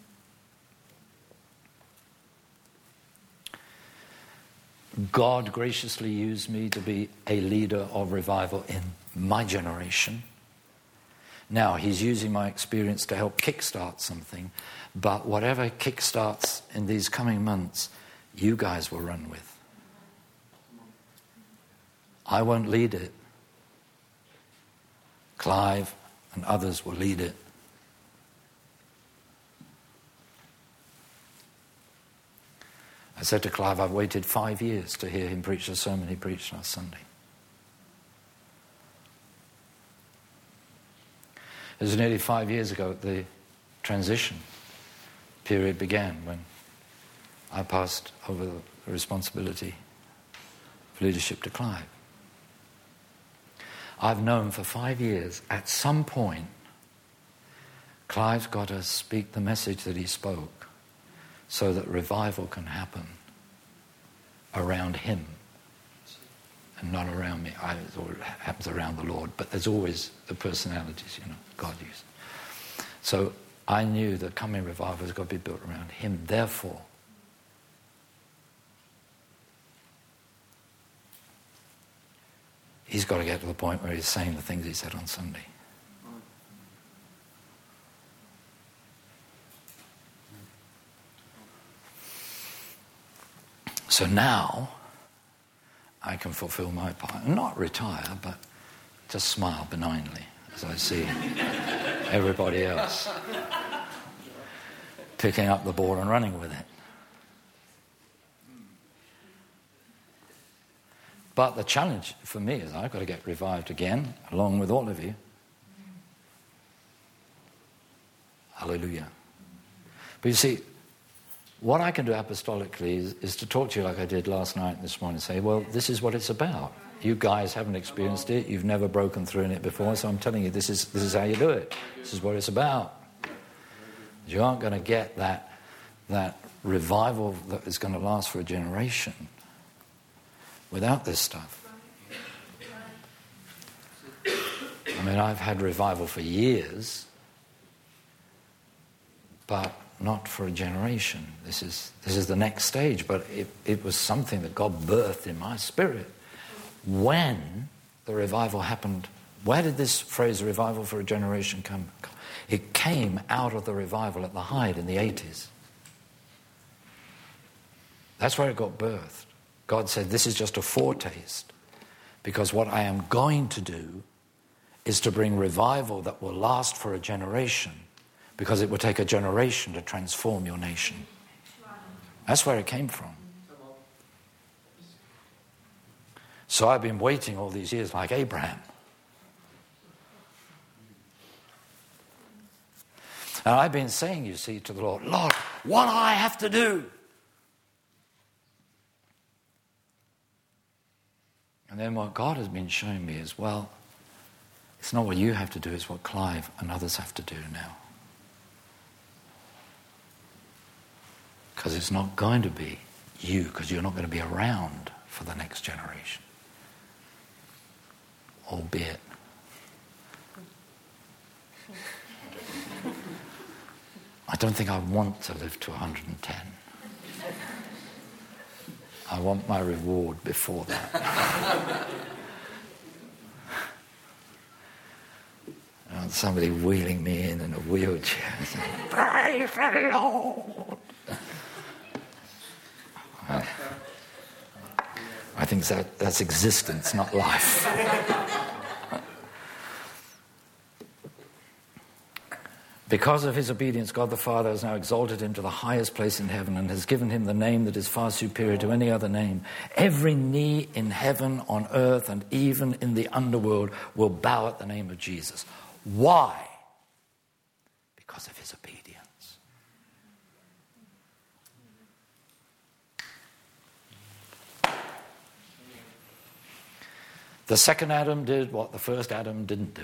God graciously used me to be a leader of revival in my generation. Now, he's using my experience to help kickstart something, but whatever kickstarts in these coming months, you guys will run with. I won't lead it. Clive and others will lead it. I said to Clive, I've waited 5 years to hear him preach the sermon he preached last Sunday. It was nearly 5 years ago the transition period began, when I passed over the responsibility of leadership to Clive. I've known for 5 years, at some point, Clive's got to speak the message that he spoke so that revival can happen around him and not around me. It always happens around the Lord, but there's always the personalities, God uses. So I knew that coming revival has got to be built around him. Therefore, he's got to get to the point where he's saying the things he said on Sunday. So now I can fulfill my part. Not retire, but just smile benignly as I see everybody else picking up the ball and running with it. But the challenge for me is I've got to get revived again, along with all of you. Hallelujah. But you see, what I can do apostolically is to talk to you like I did last night and this morning and say, well, this is what it's about. You guys haven't experienced it. You've never broken through in it before, so I'm telling you, this is how you do it. This is what it's about. You aren't going to get that revival that is going to last for a generation without this stuff. I mean, I've had revival for years, but not for a generation. This is the next stage, but it was something that God birthed in my spirit when the revival happened. Where did this phrase, revival for a generation, come? It came out of the revival at the Hyde in the 80s. That's where it got birthed. God said, this is just a foretaste, because what I am going to do is to bring revival that will last for a generation, because it will take a generation to transform your nation. That's where it came from. So I've been waiting all these years like Abraham. And I've been saying, you see, to the Lord, Lord, what do I have to do? And then what God has been showing me is, well, it's not what you have to do, it's what Clive and others have to do now. Because it's not going to be you, because you're not going to be around for the next generation. Albeit. I don't think I want to live to 110. I want my reward before that. I want somebody wheeling me in a wheelchair saying, praise the Lord. I think that's existence, not life. Because of his obedience, God the Father has now exalted him to the highest place in heaven and has given him the name that is far superior to any other name. Every knee in heaven, on earth, and even in the underworld will bow at the name of Jesus. Why? Because of his obedience. The second Adam did what the first Adam didn't do.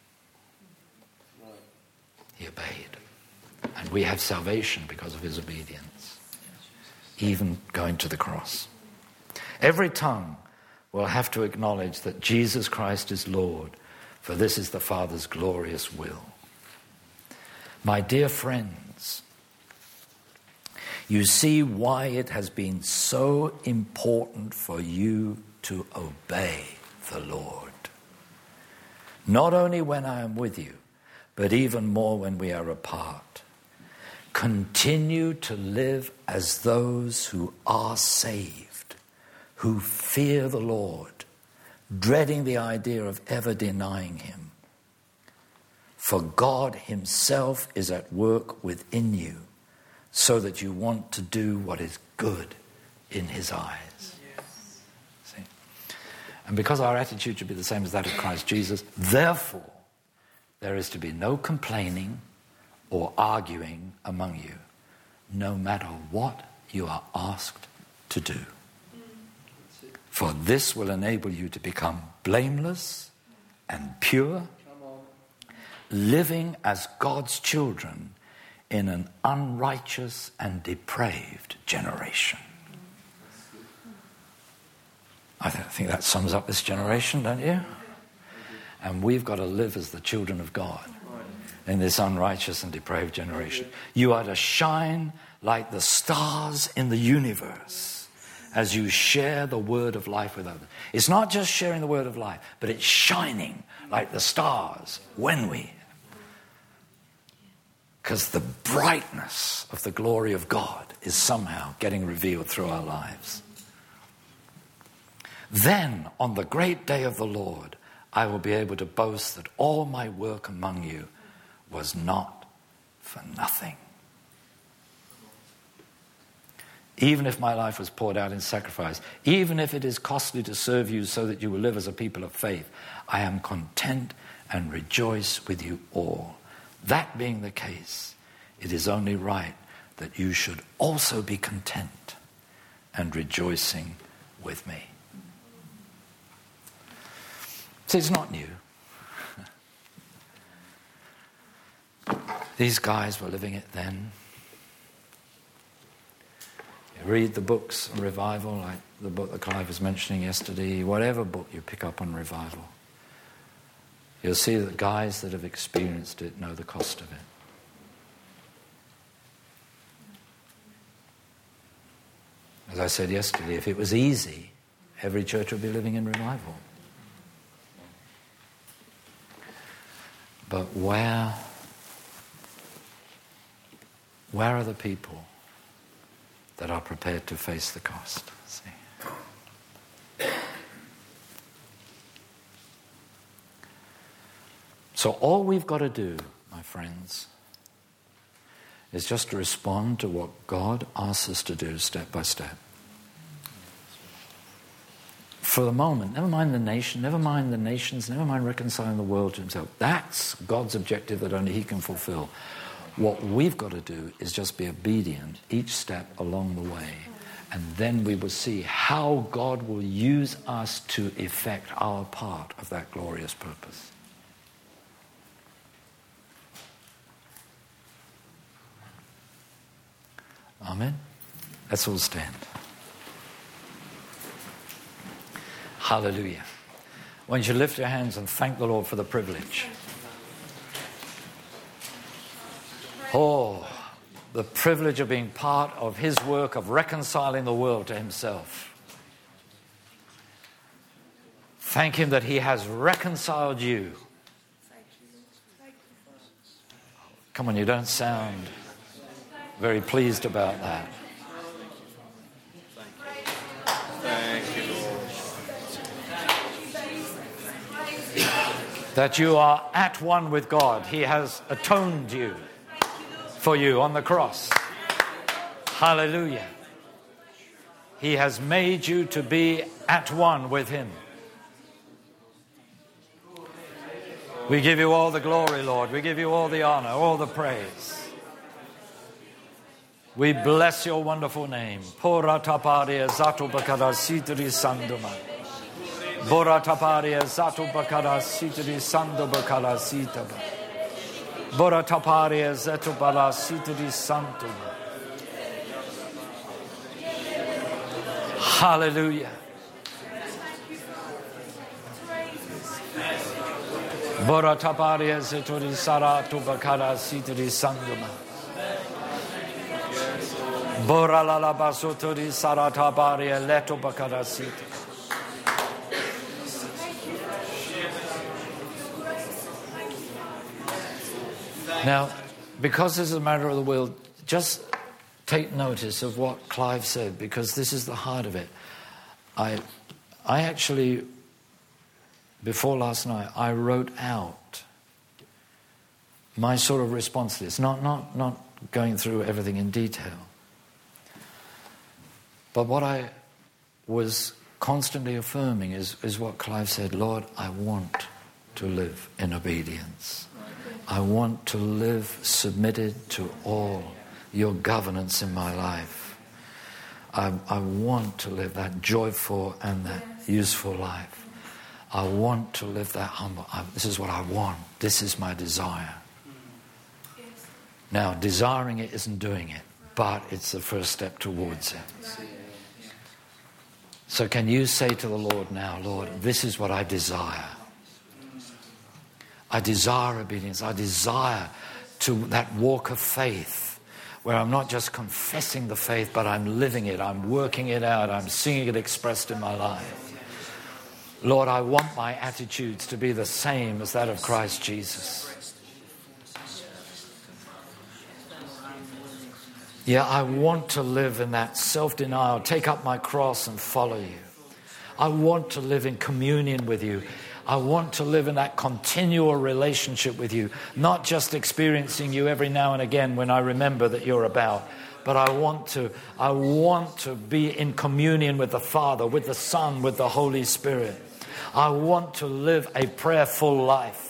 He obeyed. And we have salvation because of his obedience, even going to the cross. Every tongue will have to acknowledge that Jesus Christ is Lord, for this is the Father's glorious will. My dear friends, you see why it has been so important for you to obey the Lord. Not only when I am with you, but even more when we are apart. Continue to live as those who are saved, who fear the Lord, dreading the idea of ever denying him. For God himself is at work within you, so that you want to do what is good in his eyes. Yes. See? And because our attitude should be the same as that of Christ Jesus, therefore, there is to be no complaining or arguing among you, no matter what you are asked to do. For this will enable you to become blameless and pure, living as God's children in an unrighteous and depraved generation. I think that sums up this generation, don't you? And we've got to live as the children of God in this unrighteous and depraved generation. You are to shine like the stars in the universe as you share the word of life with others. It's not just sharing the word of life, but it's shining like the stars when we. Because the brightness of the glory of God is somehow getting revealed through our lives. Then, on the great day of the Lord, I will be able to boast that all my work among you was not for nothing. Even if my life was poured out in sacrifice, even if it is costly to serve you so that you will live as a people of faith, I am content and rejoice with you all. That being the case, it is only right that you should also be content and rejoicing with me. See, it's not new. These guys were living it then. You read the books on revival, like the book that Clive was mentioning yesterday, whatever book you pick up on revival, you'll see that guys that have experienced it know the cost of it. As I said yesterday, if it was easy, every church would be living in revival. But where are the people that are prepared to face the cost? See? So all we've got to do, my friends, is just to respond to what God asks us to do step by step. For the moment, never mind the nation, never mind the nations, never mind reconciling the world to himself. That's God's objective that only he can fulfill. What we've got to do is just be obedient each step along the way. And then we will see how God will use us to effect our part of that glorious purpose. Amen. Let's all stand. Hallelujah. I want you to lift your hands and thank the Lord for the privilege. Oh, the privilege of being part of his work of reconciling the world to himself. Thank him that he has reconciled you. Come on, you don't sound very pleased about that. Thank you, Lord. That you are at one with God. He has atoned you. for you on the cross. Hallelujah. He has made you to be at one with him. We give you all the glory, Lord. We give you all the honor, all the praise. We bless your wonderful name. Pora taparia zato bakara sitri sanduma. Bora taparia zato bakara sitri sando bakara sitaba. Bora taparia zato bala sitri santuma. Hallelujah. Bora taparia zato di sarato bakara sitri sanduma. Bora la la basoto di sarata baria leto bakara sitri. Now, because this is a matter of the will, just take notice of what Clive said, because this is the heart of it. I actually, before last night, I wrote out my sort of response to this, not going through everything in detail. But what I was constantly affirming is what Clive said, Lord, I want to live in obedience. I want to live submitted to all your governance in my life. I want to live that joyful and that useful life. I want to live that humble. This is what I want. This is my desire. Now, desiring it isn't doing it, but it's the first step towards it. So can you say to the Lord now, Lord, this is what I desire. I desire obedience. I desire to that walk of faith where I'm not just confessing the faith, but I'm living it. I'm working it out. I'm seeing it expressed in my life. Lord, I want my attitudes to be the same as that of Christ Jesus. Yeah, I want to live in that self-denial, take up my cross and follow you. I want to live in communion with you. I want to live in that continual relationship with you, not just experiencing you every now and again when I remember that you're about, but I want to be in communion with the Father, with the Son, with the Holy Spirit. I want to live a prayerful life.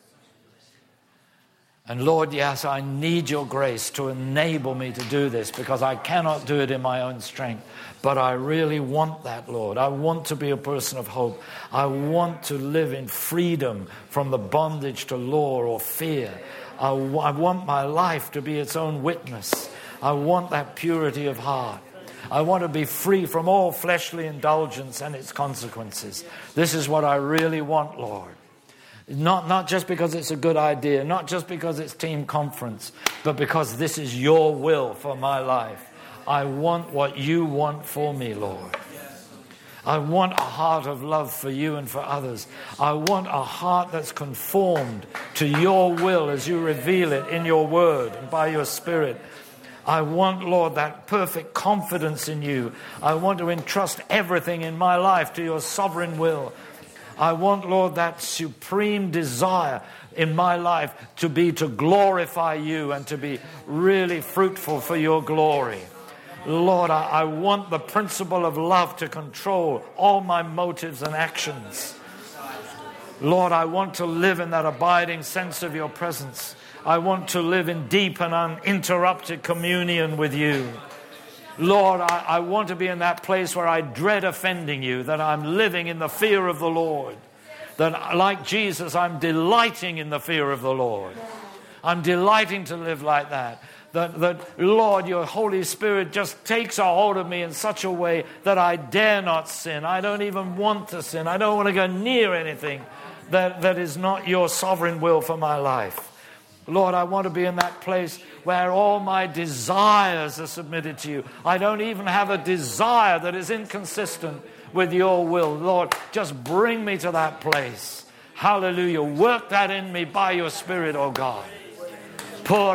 And Lord, yes, I need your grace to enable me to do this because I cannot do it in my own strength. But I really want that, Lord. I want to be a person of hope. I want to live in freedom from the bondage to law or fear. I want my life to be its own witness. I want that purity of heart. I want to be free from all fleshly indulgence and its consequences. This is what I really want, Lord. Not just because it's a good idea, not just because it's team conference, but because this is your will for my life. I want what you want for me, Lord. I want a heart of love for you and for others. I want a heart that's conformed to your will as you reveal it in your word and by your Spirit. I want, Lord, that perfect confidence in you. I want to entrust everything in my life to your sovereign will. I want, Lord, that supreme desire in my life to be to glorify you and to be really fruitful for your glory. Lord, I want the principle of love to control all my motives and actions. Lord, I want to live in that abiding sense of your presence. I want to live in deep and uninterrupted communion with you. Lord, I want to be in that place where I dread offending you, that I'm living in the fear of the Lord. That, like Jesus, I'm delighting in the fear of the Lord. I'm delighting to live like that. That, Lord, your Holy Spirit just takes a hold of me in such a way that I dare not sin. I don't even want to sin. I don't want to go near anything that is not your sovereign will for my life. Lord, I want to be in that place where all my desires are submitted to you. I don't even have a desire that is inconsistent with your will. Lord, just bring me to that place. Hallelujah. Work that in me by your Spirit, oh God. Lord,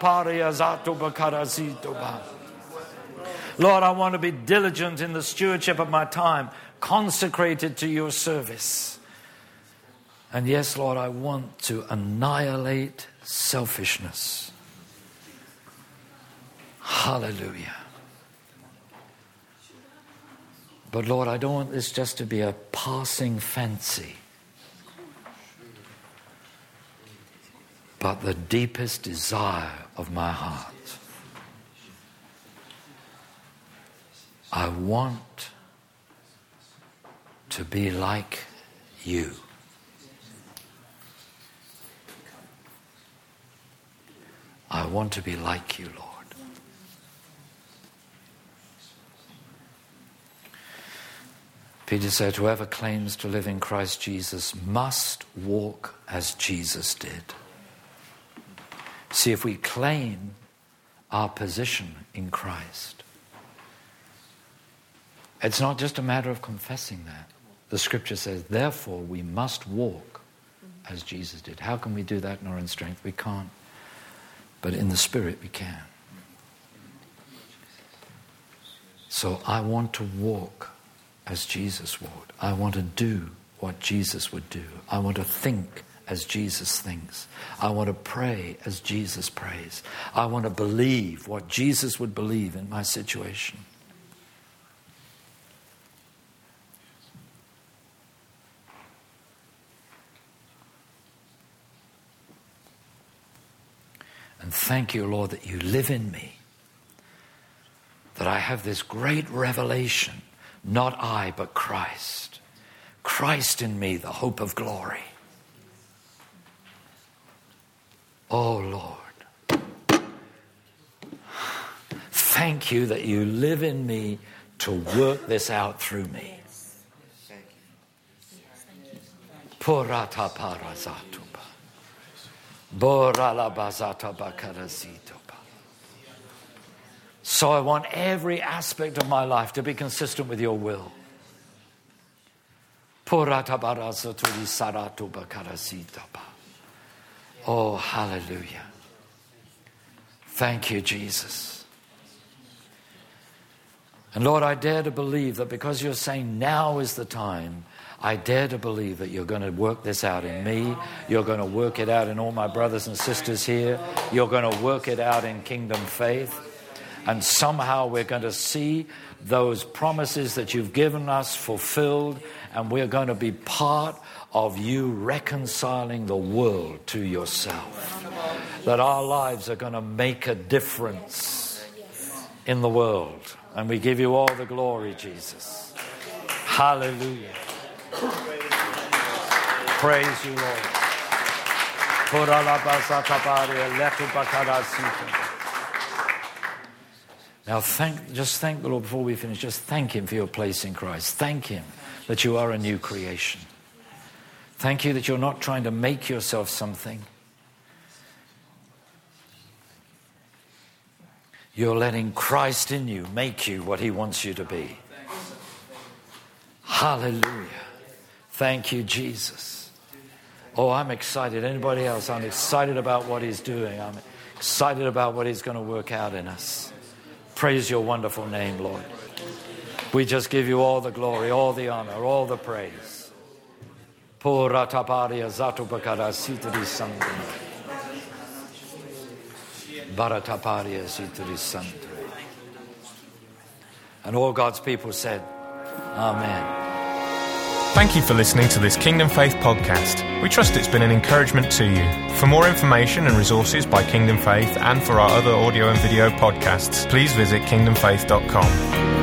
I want to be diligent in the stewardship of my time, consecrated to your service. And yes, Lord, I want to annihilate selfishness. Hallelujah. But Lord, I don't want this just to be a passing fancy, but the deepest desire of my heart. I want to be like you. I want to be like you, Lord. Peter said, whoever claims to live in Christ Jesus must walk as Jesus did. See, if we claim our position in Christ, it's not just a matter of confessing that. The scripture says, therefore, we must walk as Jesus did. How can we do that in our own strength? We can't. But in the Spirit, we can. So I want to walk as Jesus would. I want to do what Jesus would do. I want to think as Jesus thinks. I want to pray as Jesus prays. I want to believe what Jesus would believe in my situation. And thank you, Lord, that you live in me. That I have this great revelation. Not I, but Christ. Christ in me, the hope of glory. Oh, Lord. Thank you that you live in me to work this out through me. Purata parazatuba. Borala bazata bakarasitoba. So I want every aspect of my life to be consistent with your will. Oh, hallelujah. Thank you, Jesus. And Lord, I dare to believe that because you're saying now is the time, I dare to believe that you're going to work this out in me. You're going to work it out in all my brothers and sisters here. You're going to work it out in Kingdom Faith. And somehow we're going to see those promises that you've given us fulfilled, and we're going to be part of you reconciling the world to yourself. That our lives are going to make a difference in the world. And we give you all the glory, Jesus. Hallelujah. Praise you, Lord. Now just thank the Lord before we finish. Just thank him for your place in Christ. Thank him that you are a new creation. Thank you that you're not trying to make yourself something. You're letting Christ in you make you what he wants you to be. Hallelujah. Thank you, Jesus. Oh, I'm excited. Anybody else? I'm excited about what he's doing. I'm excited about what he's going to work out in us. Praise your wonderful name, Lord. We just give you all the glory, all the honor, all the praise. And all God's people said, Amen. Thank you for listening to this Kingdom Faith podcast. We trust it's been an encouragement to you. For more information and resources by Kingdom Faith and for our other audio and video podcasts, please visit kingdomfaith.com.